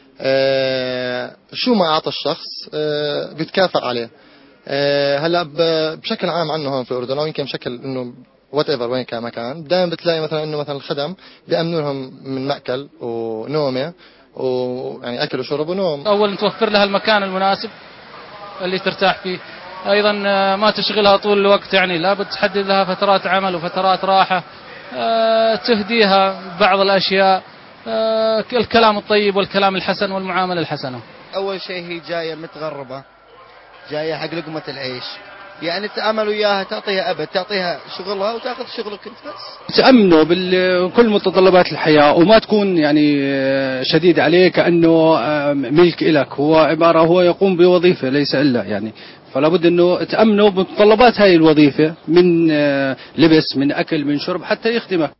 شو ما أعطى الشخص بيتكافئ عليه. هلا بشكل عام عنه هون في الأردن أو يمكن بشكل إنه وات ايفر وين كان مكان، دائما بتلاقي مثلا إنه مثلا الخدم بيأمنوا لهم من مأكل ونومه، ويعني أكل وشرب ونوم. أول توفر لها المكان المناسب، اللي ترتاح فيه. أيضا ما تشغلها طول الوقت، يعني لابد تحدد لها فترات عمل وفترات راحة، تهديها بعض الأشياء، الكلام الطيب والكلام الحسن والمعاملة الحسنة. أول شيء هي جاية متغربة، جاية حق لقمة العيش، يعني تأمل وياها، تعطيها أبد، تعطيها شغلها وتأخذ شغلك أنت بس. تأمنوا بكل متطلبات الحياة وما تكون يعني شديد عليه كأنه ملك إلك، هو عبارة هو يقوم بوظيفة ليس إلا يعني، فلا بد أنه تأمنوا بمتطلبات هاي الوظيفة من لبس من أكل من شرب حتى يخدمك.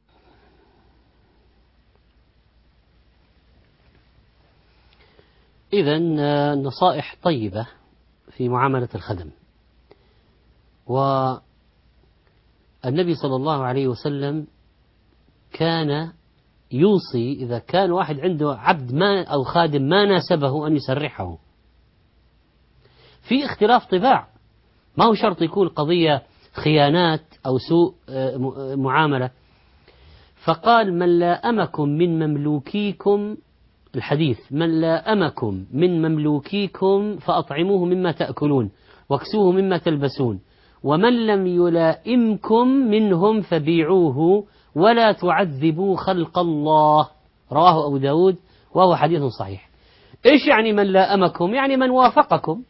إذن نصائح طيبة في معاملة الخدم. والنبي صلى الله عليه وسلم كان يوصي إذا كان واحد عنده عبد ما أو خادم ما ناسبه أن يسرحه. في اختلاف طباع، ما هو شرط يكون قضية خيانات أو سوء معاملة. فقال من لائمكم من مملوكيكم، الحديث من لائمكم من مملوكيكم فأطعموه مما تأكلون واكسوه مما تلبسون، ومن لم يلائمكم منهم فبيعوه ولا تعذبوا خلق الله. رواه أبو داود وهو حديث صحيح. إيش يعني من لائمكم؟ يعني من وافقكم.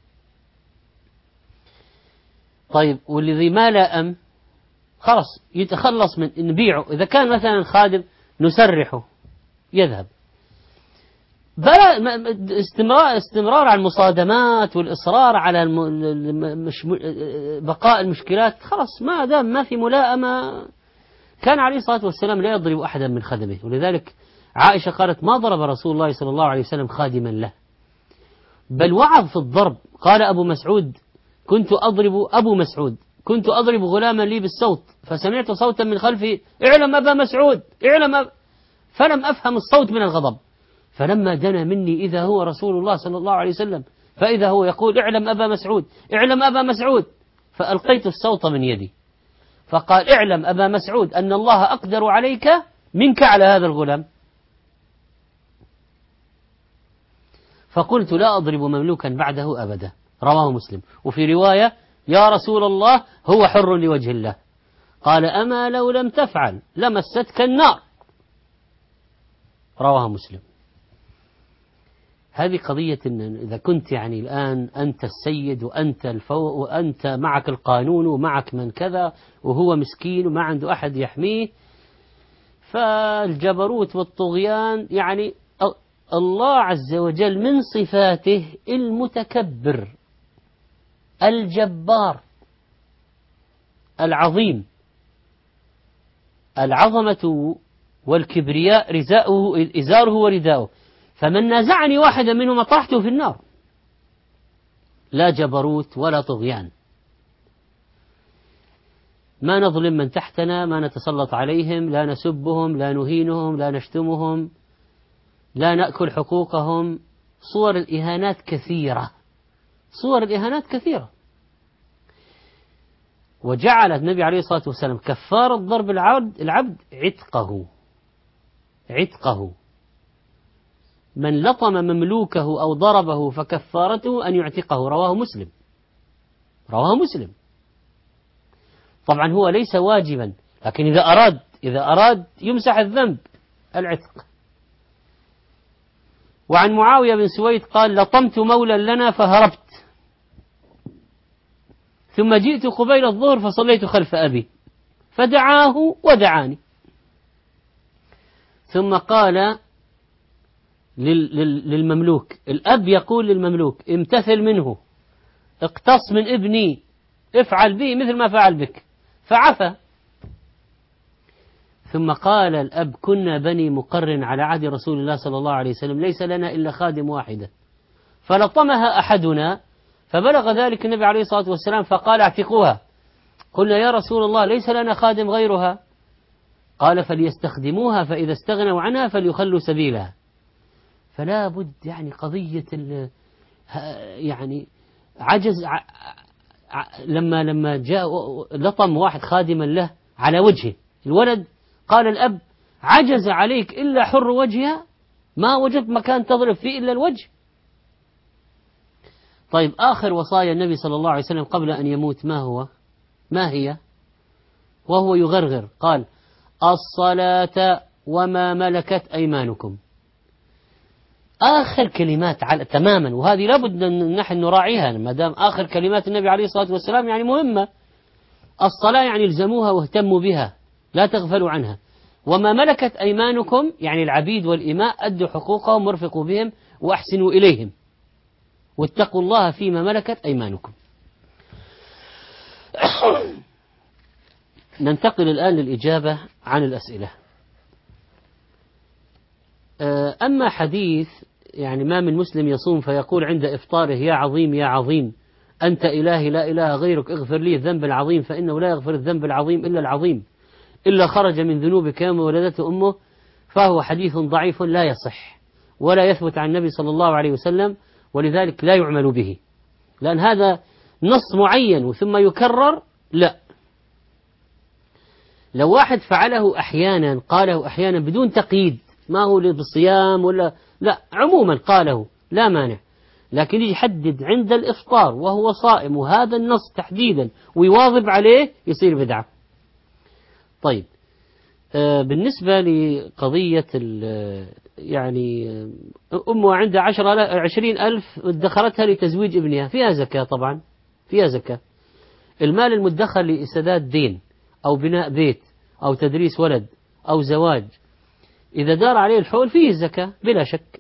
طيب والذي ما لائم خلاص يتخلص من نبيعه. إذا كان مثلا خادم نسرحه يذهب، بلا استمرار على المصادمات والإصرار على بقاء المشكلات، خلاص ما دام ما في ملائمة. كان عليه الصلاة والسلام لا يضرب أحدا من خدمه، ولذلك عائشة قالت ما ضرب رسول الله صلى الله عليه وسلم خادما له، بل وعظ في الضرب. قال أبو مسعود كنت أضرب غلاما لي بالصوت فسمعت صوتا من خلفي اعلم أبا مسعود اعلم فلم أفهم الصوت من الغضب، فلما دنا مني إذا هو رسول الله صلى الله عليه وسلم فإذا هو يقول اعلم أبا مسعود اعلم أبا مسعود، فألقيت الصوت من يدي فقال اعلم أبا مسعود أن الله أقدر عليك منك على هذا الغلام. فقلت لا أضرب مملوكا بعده أبدا. رواه مسلم. وفي رواية يا رسول الله هو حر لوجه الله. قال أما لو لم تفعل لمستك النار. رواه مسلم. هذه قضية إن إذا كنت يعني الآن أنت السيد وأنت معك القانون ومعك من كذا وهو مسكين وما عنده أحد يحميه، فالجبروت والطغيان يعني الله عز وجل من صفاته المتكبر الجبار العظيم. العظمة والكبرياء إزاره ورداؤه، فمن نازعني واحدا منهم طرحته في النار. لا جبروت ولا طغيان. ما نظلم من تحتنا، ما نتسلط عليهم، لا نسبهم، لا نهينهم، لا نشتمهم، لا نأكل حقوقهم. صور الإهانات كثيرة، صور الإهانات كثيرة. وجعل النبي عليه الصلاة والسلام كفارة ضرب العبد عتقه. من لطم مملوكه أو ضربه فكفارته أن يعتقه. رواه مسلم. طبعا هو ليس واجبا، لكن إذا أراد يمسح الذنب العتق. وعن معاوية بن سويد قال لطمت مولا لنا فهربت، ثم جئت قبيل الظهر فصليت خلف أبي فدعاه ودعاني، ثم قال للمملوك، الأب يقول للمملوك امتثل منه، اقتص من ابني، افعل به مثل ما فعل بك، فعفى. ثم قال الأب كنا بني مقرن على عهد رسول الله صلى الله عليه وسلم ليس لنا إلا خادم واحدة، فلطمها أحدنا فبلغ ذلك النبي عليه الصلاة والسلام فقال اعتقوها. قلنا يا رسول الله ليس لنا خادم غيرها. قال فليستخدموها فإذا استغنوا عنها فليخلوا سبيلها. فلا بد يعني قضية يعني عجز لما جاء لطم واحد خادما له على وجهه، الولد قال الأب عجز عليك إلا حر وجهها، ما وجدت مكان تضرب فيه إلا الوجه. طيب آخر وصايا النبي صلى الله عليه وسلم قبل أن يموت ما هي؟ وهو يغرغر قال: الصلاة وما ملكت أيمانكم. آخر كلمات تماما، وهذه لابد أن نحن نراعيها ما دام آخر كلمات النبي عليه الصلاة والسلام يعني مهمة. الصلاة يعني الزموها واهتموا بها، لا تغفلوا عنها. وما ملكت أيمانكم يعني العبيد والإماء، أدوا حقوقهم وارفقوا بهم وأحسنوا إليهم، واتقوا الله فيما ملكت أيمانكم. ننتقل الآن للإجابة عن الأسئلة. أما حديث يعني ما من مسلم يصوم فيقول عند إفطاره: يا عظيم يا عظيم أنت إلهي لا إله غيرك اغفر لي الذنب العظيم فإنه لا يغفر الذنب العظيم إلا العظيم إلا خرج من ذنوبك يوم ولدته أمه، فهو حديث ضعيف لا يصح ولا يثبت عن النبي صلى الله عليه وسلم، ولذلك لا يعمل به، لأن هذا نص معين ثم يكرر. لا، لو واحد فعله أحيانا قاله أحيانا بدون تقييد، ما هو بالصيام ولا لا، عموما قاله لا مانع، لكن يجي يحدد عند الإفطار وهو صائم وهذا النص تحديدا ويواظب عليه يصير بدعة. طيب، بالنسبة لقضية يعني أمه عندها 20,000 ادخرتها لتزويج ابنها، فيها زكاة طبعا، فيها زكاة. المال المدخر لسداد دين أو بناء بيت أو تدريس ولد أو زواج إذا دار عليه الحول فيه الزكاة بلا شك.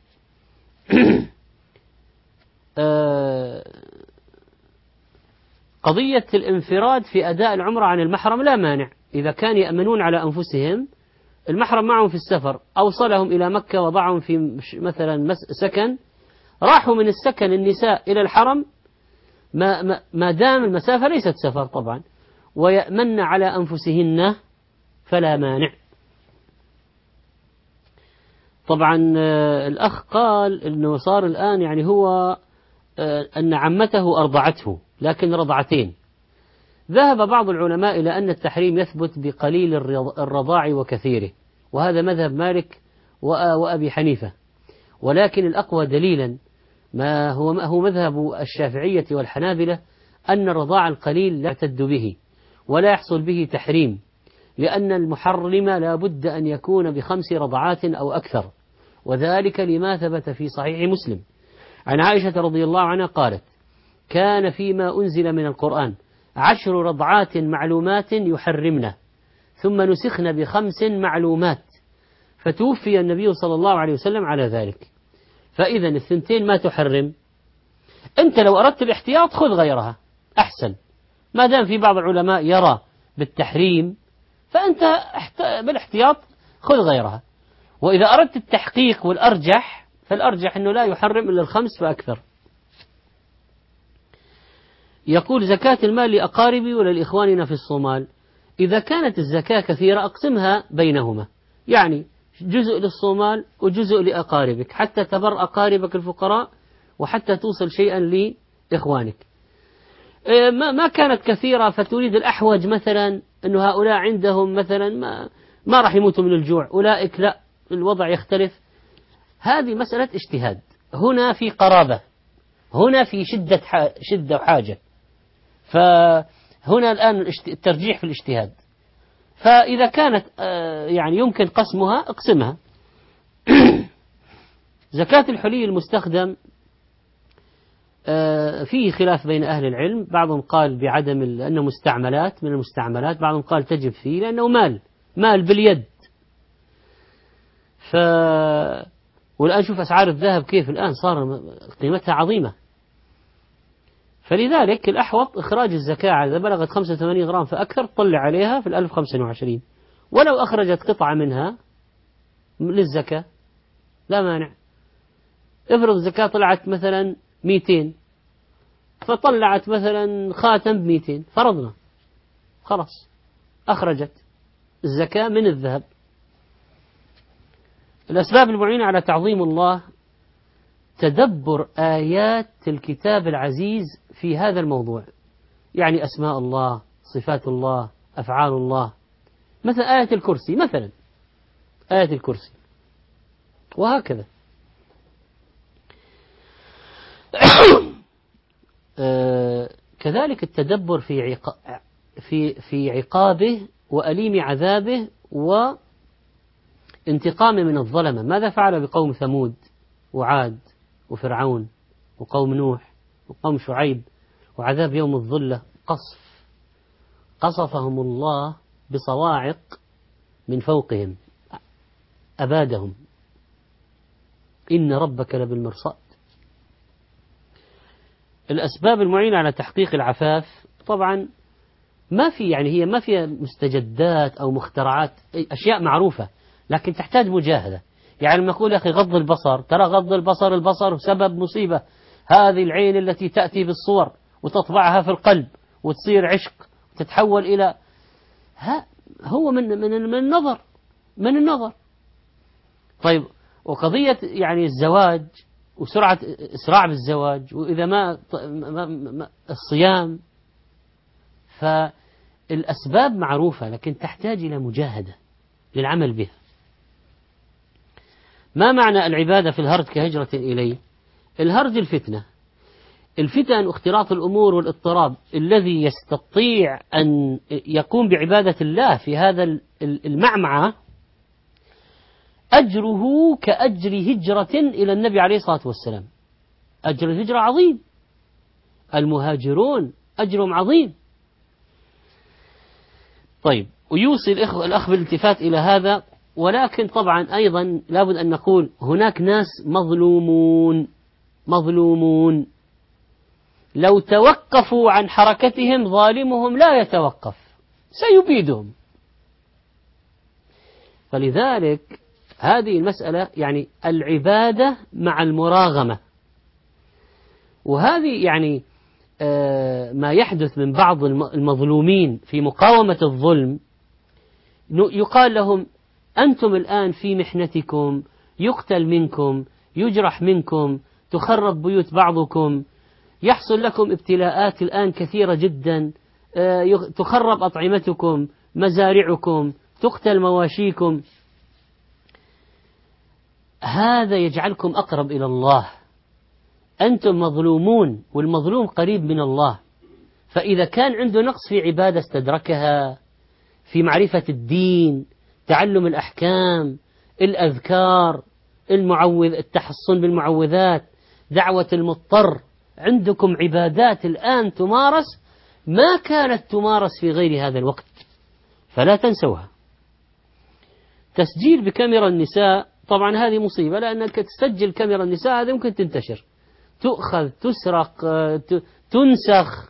قضية الانفراد في أداء العمرة عن المحرم لا مانع، إذا كان يأمنون على أنفسهم، المحرم معهم في السفر، أوصلهم إلى مكة وضعهم في مثلا سكن، راحوا من السكن النساء إلى الحرم ما دام المسافة ليست سفر طبعا، ويأمن على أنفسهن فلا مانع. طبعا الأخ قال أنه صار الآن يعني هو أن عمته أرضعته لكن رضعتين. ذهب بعض العلماء إلى أن التحريم يثبت بقليل الرضاع وكثيره، وهذا مذهب مالك وأبي حنيفة، ولكن الأقوى دليلا ما هو مذهب الشافعية والحنابلة، أن الرضاع القليل لا يعتد به ولا يحصل به تحريم، لأن المحرم لا بد أن يكون ب5 رضعات أو أكثر، وذلك لما ثبت في صحيح مسلم عن عائشة رضي الله عنها قالت: كان فيما أنزل من القرآن 10 رضعات معلومات يحرمنا ثم نسخن ب5 معلومات، فتوفي النبي صلى الله عليه وسلم على ذلك. فإذا 2 ما تحرم. أنت لو أردت الاحتياط خذ غيرها أحسن، ما دام في بعض العلماء يرى بالتحريم فأنت بالاحتياط خذ غيرها. وإذا أردت التحقيق والأرجح فالأرجح أنه لا يحرم إلا 5 فأكثر. يقول: زكاة المال لأقاربي ولا لإخواننا في الصومال؟ إذا كانت الزكاة كثيرة أقسمها بينهما، يعني جزء للصومال وجزء لأقاربك حتى تبر أقاربك الفقراء وحتى توصل شيئا لإخوانك. ما كانت كثيرة فتريد الأحوج مثلا أنه هؤلاء عندهم مثلا ما راح يموتوا من الجوع، أولئك لا، الوضع يختلف. هذه مسألة اجتهاد، هنا في قرابة، هنا في شدة وحاجة، فهنا الآن الترجيح في الاجتهاد. فإذا كانت يعني يمكن قسمها اقسمها. زكاة الحلي المستخدم فيه خلاف بين أهل العلم، بعضهم قال بعدم لأنه مستعملات من المستعملات، بعضهم قال تجب فيه لأنه مال باليد. والآن شوف أسعار الذهب كيف الآن صار قيمتها عظيمة، فلذلك الأحوط إخراج الزكاة إذا بلغت 85 غرام فأكثر تطلع عليها في 1025، ولو أخرجت قطعة منها للزكاة لا مانع. افرض الزكاة طلعت مثلا 200 فطلعت مثلا خاتم ب200 فرضنا، خلاص أخرجت الزكاة من الذهب. الأسباب المعينة على تعظيم الله: تدبر آيات الكتاب العزيز في هذا الموضوع، يعني أسماء الله، صفات الله، أفعال الله، مثل آية الكرسي مثلا، آية الكرسي، وهكذا. كذلك التدبر في عقابه وأليم عذابه وانتقامه من الظلمة. ماذا فعل بقوم ثمود وعاد وفرعون وقوم نوح وقوم شعيب وعذاب يوم الظلة؟ قصفهم الله بصواعق من فوقهم، أبادهم. إن ربك لبالمرصاد. الأسباب المعينة على تحقيق العفاف طبعا ما فيها مستجدات أو مخترعات، أشياء معروفة لكن تحتاج مجاهدة. يعني لما نقول يا أخي غض البصر، ترى غض البصر سبب مصيبة. هذه العين التي تأتي بالصور وتطبعها في القلب وتصير عشق وتتحول إلى هو من النظر. طيب، وقضية يعني الزواج وسرعة إسراع بالزواج، وإذا ما الصيام، فالأسباب معروفة لكن تحتاج إلى مجاهدة للعمل بها. ما معنى العبادة في الهرج كهجرة إليه؟ الهرج الفتن واختلاط الأمور والاضطراب. الذي يستطيع أن يقوم بعبادة الله في هذا المعمعة أجره كأجر هجرة إلى النبي عليه الصلاة والسلام. أجر الهجرة عظيم، المهاجرون أجرهم عظيم. طيب، ويوصي الأخ بالالتفات إلى هذا، ولكن طبعا أيضا لابد أن نقول هناك ناس مظلومون لو توقفوا عن حركتهم ظالمهم لا يتوقف، سيبيدهم. فلذلك هذه المسألة يعني العبادة مع المراغمة. وهذه يعني ما يحدث من بعض المظلومين في مقاومة الظلم، يقال لهم أنتم الآن في محنتكم، يقتل منكم، يجرح منكم، تخرب بيوت بعضكم، يحصل لكم ابتلاءات الآن كثيرة جدا، تخرب أطعمتكم، مزارعكم، تقتل مواشيكم. هذا يجعلكم أقرب إلى الله. أنتم مظلومون والمظلوم قريب من الله. فإذا كان عنده نقص في عبادة استدركها، في معرفة الدين، تعلم الأحكام، الأذكار، التحصن بالمعوذات، دعوة المضطر، عندكم عبادات الآن تمارس ما كانت تمارس في غير هذا الوقت، فلا تنسوها. تسجيل بكاميرا النساء طبعا هذه مصيبة، لأنك تسجل كاميرا النساء هذه ممكن تنتشر، تؤخذ، تسرق، تنسخ،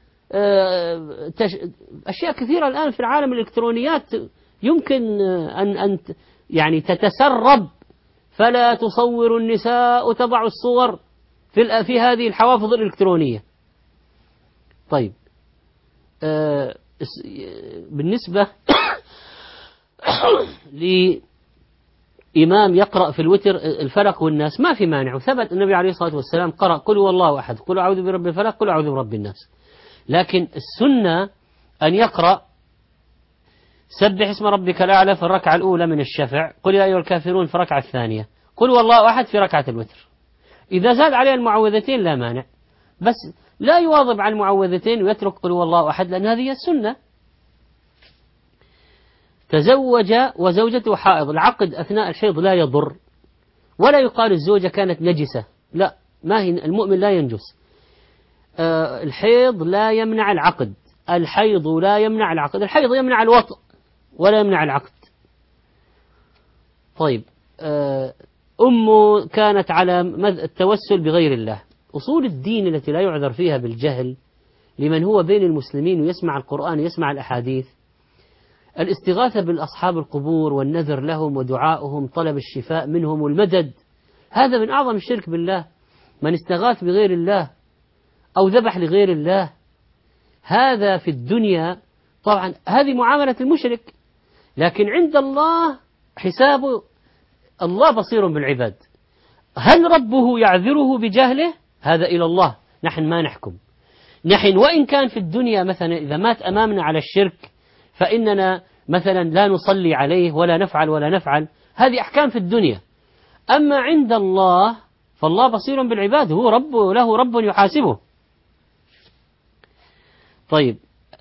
أشياء كثيرة الآن في العالم. الإلكترونيات يمكن أن يعني تتسرب، فلا تصور النساء وتضع الصور في هذه الحوافظ الإلكترونية. طيب، بالنسبة لإمام يقرأ في الوتر الفلق والناس ما في مانع، وثبت النبي عليه الصلاة والسلام قرأ قل هو الله أحد، قل أعوذ برب الفلق، قل أعوذ برب الناس. لكن السنة أن يقرأ سبح اسم ربك الأعلى في الركعة الأولى من الشفع، قل يا أيها الكافرون في الركعة الثانية، قل هو الله أحد في ركعة الوتر. إذا زاد عليها المعوذتين لا مانع، بس لا يواظب على المعوذتين ويترك قل هو الله أحد، لأن هذه السنة. تزوج وزوجته حائض، العقد أثناء الحيض لا يضر، ولا يقال الزوجة كانت نجسة، لا، ما هي المؤمن لا ينجس. الحيض لا يمنع العقد، الحيض لا يمنع العقد، الحيض يمنع الوطء ولا يمنع العقد. طيب، أمه كانت على التوسل بغير الله. أصول الدين التي لا يعذر فيها بالجهل لمن هو بين المسلمين ويسمع القرآن ويسمع الأحاديث: الاستغاثة بالأصحاب القبور والنذر لهم ودعائهم، طلب الشفاء منهم والمدد، هذا من أعظم الشرك بالله. من استغاث بغير الله أو ذبح لغير الله، هذا في الدنيا طبعا هذه معاملة المشرك، لكن عند الله حسابه، الله بصير بالعباد. هل ربه يعذره بجهله؟ هذا إلى الله، نحن ما نحكم. نحن وإن كان في الدنيا مثلا إذا مات أمامنا على الشرك فإننا مثلا لا نصلي عليه ولا نفعل، هذه أحكام في الدنيا. أما عند الله فالله بصير بالعباد، هو رب، له رب يحاسبه. طيب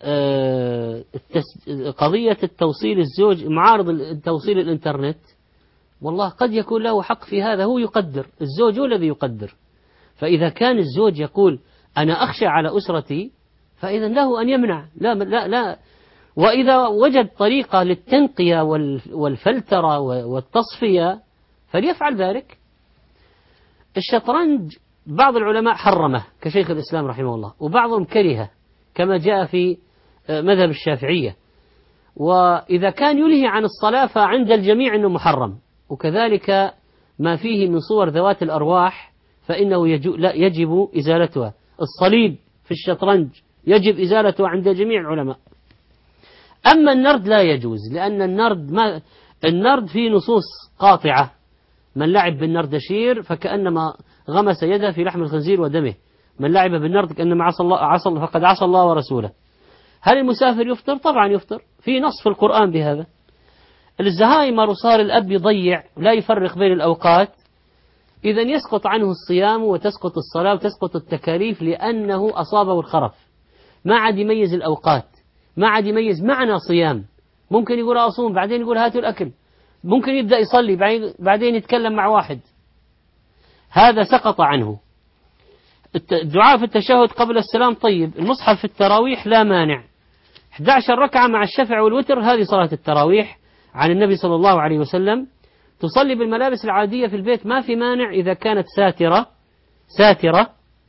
قضية التوصيل الزوج معارض توصيل الإنترنت، والله قد يكون له حق في هذا، هو يقدر، الزوج هو الذي يقدر. فإذا كان الزوج يقول أنا أخشى على أسرتي، فإذا له أن يمنع. لا. وإذا وجد طريقة للتنقية والفلترة والتصفية فليفعل ذلك. الشطرنج بعض العلماء حرمه كشيخ الإسلام رحمه الله، وبعضهم كرهه كما جاء في مذهب الشافعية. وإذا كان يلهي عن الصلاة فعند الجميع أنه محرم. وكذلك ما فيه من صور ذوات الأرواح فإنه يجب إزالتها. الصليب في الشطرنج يجب إزالته عند جميع العلماء. أما النرد لا يجوز، لأن النرد فيه نصوص قاطعة: من لعب بالنردشير فكأنما غمس يده في لحم الخنزير ودمه، من لعب بالنرد كأنما فقد عصى الله ورسوله. هل المسافر يفطر؟ طبعا يفطر، في نص في القرآن بهذا. الزهايمر وصار الأب يضيع لا يفرق بين الأوقات، إذن يسقط عنه الصيام وتسقط الصلاة وتسقط التكاليف، لأنه أصابه الخرف، ما عاد يميز الأوقات، ما عاد يميز معنى صيام. ممكن يقول أصوم، بعدين يقول هاتوا الأكل، ممكن يبدأ يصلي بعدين يتكلم مع واحد، هذا سقط عنه. الدعاء في التشهد قبل السلام طيب، المصحف في التراويح لا مانع، 11 ركعة مع الشفع والوتر، هذه صلاة التراويح عن النبي صلى الله عليه وسلم. تصلي بالملابس العادية في البيت ما في مانع إذا كانت ساترة.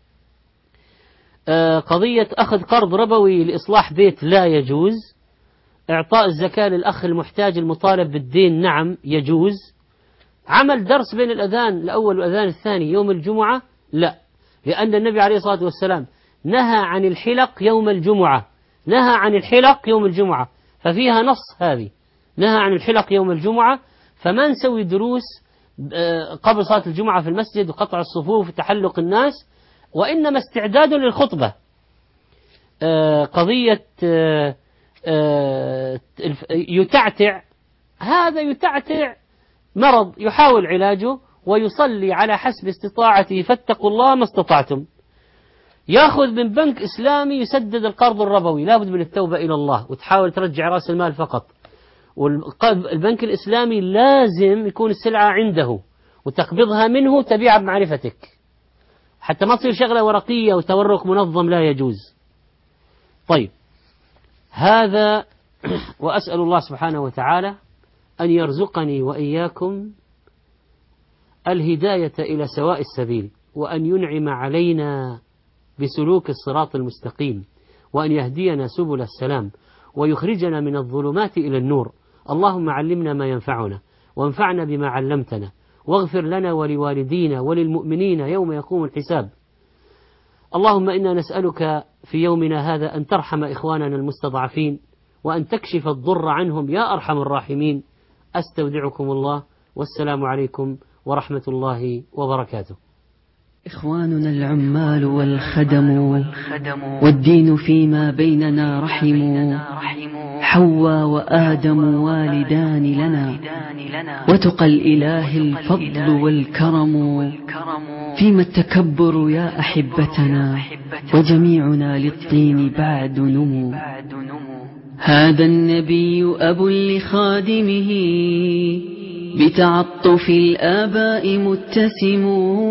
قضية أخذ قرض ربوي لإصلاح بيت لا يجوز. إعطاء الزكاة للأخ المحتاج المطالب بالدين نعم يجوز. عمل درس بين الأذان الأول والأذان الثاني يوم الجمعة لا، لأن النبي عليه الصلاة والسلام نهى عن الحلق يوم الجمعة، نهى عن الحلق يوم الجمعة، ففيها نص هذه، نهى عن الحلق يوم الجمعة. فما نسوي دروس قبل صلاة الجمعة في المسجد وقطع الصفوف وتحلق الناس، وإنما استعداد للخطبة. قضية يتعتع، هذا يتعتع مرض يحاول علاجه ويصلي على حسب استطاعته، فاتقوا الله ما استطعتم. يأخذ من بنك إسلامي يسدد القرض الربوي، لابد من التوبة إلى الله وتحاول ترجع رأس المال فقط. والبنك الإسلامي لازم يكون السلعة عنده وتقبضها منه تبيعها بمعرفتك، حتى ما تصير شغلة ورقية وتورق منظم، لا يجوز. طيب هذا، وأسأل الله سبحانه وتعالى أن يرزقني وإياكم الهداية إلى سواء السبيل، وأن ينعم علينا بسلوك الصراط المستقيم، وأن يهدينا سبل السلام، ويخرجنا من الظلمات إلى النور. اللهم علمنا ما ينفعنا، وانفعنا بما علمتنا، واغفر لنا ولوالدينا وللمؤمنين يوم يقوم الحساب. اللهم إنا نسألك في يومنا هذا أن ترحم إخواننا المستضعفين، وأن تكشف الضر عنهم يا أرحم الراحمين. أستودعكم الله، والسلام عليكم ورحمة الله وبركاته. إخواننا العمال والخدم، والدين فيما بيننا رحم، حواء وآدم والدان لنا، وتقى الإله الفضل والكرم، فيما التكبر يا أحبتنا، وجميعنا للطين بعد نمو. هذا النبي أب لخادمه، بتعطف الآباء متسم،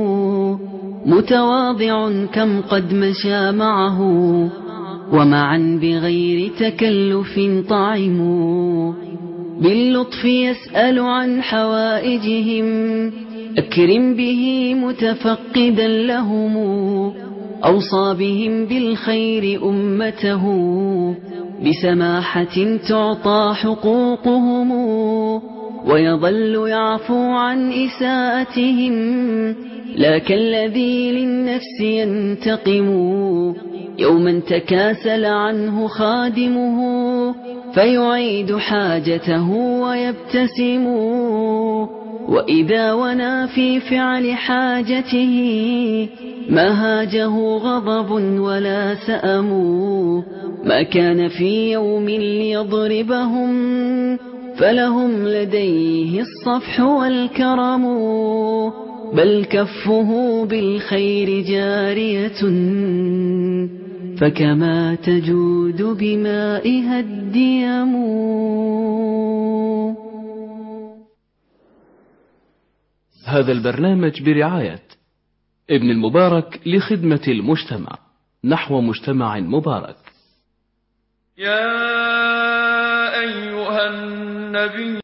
متواضع كم قد مشى معه، ومعا بغير تكلف طعموا. باللطف يسأل عن حوائجهم، أكرم به متفقدا لهم، أوصى بهم بالخير أمته، بسماحة تعطى حقوقهم، ويظل يعفو عن إساءتهم، لا كالذي للنفس ينتقم، يوما تكاسل عنه خادمه، فيعيد حاجته ويبتسم، وإذا ونا في فعل حاجته، ما هاجه غضب ولا سأم، ما كان في يوم ليضربهم، فلهم لديه الصفح والكرم، بل كفه بالخير جارية، فكما تجود بمائها الديم. هذا البرنامج برعاية ابن المبارك لخدمة المجتمع نحو مجتمع مبارك. يا أيها النبي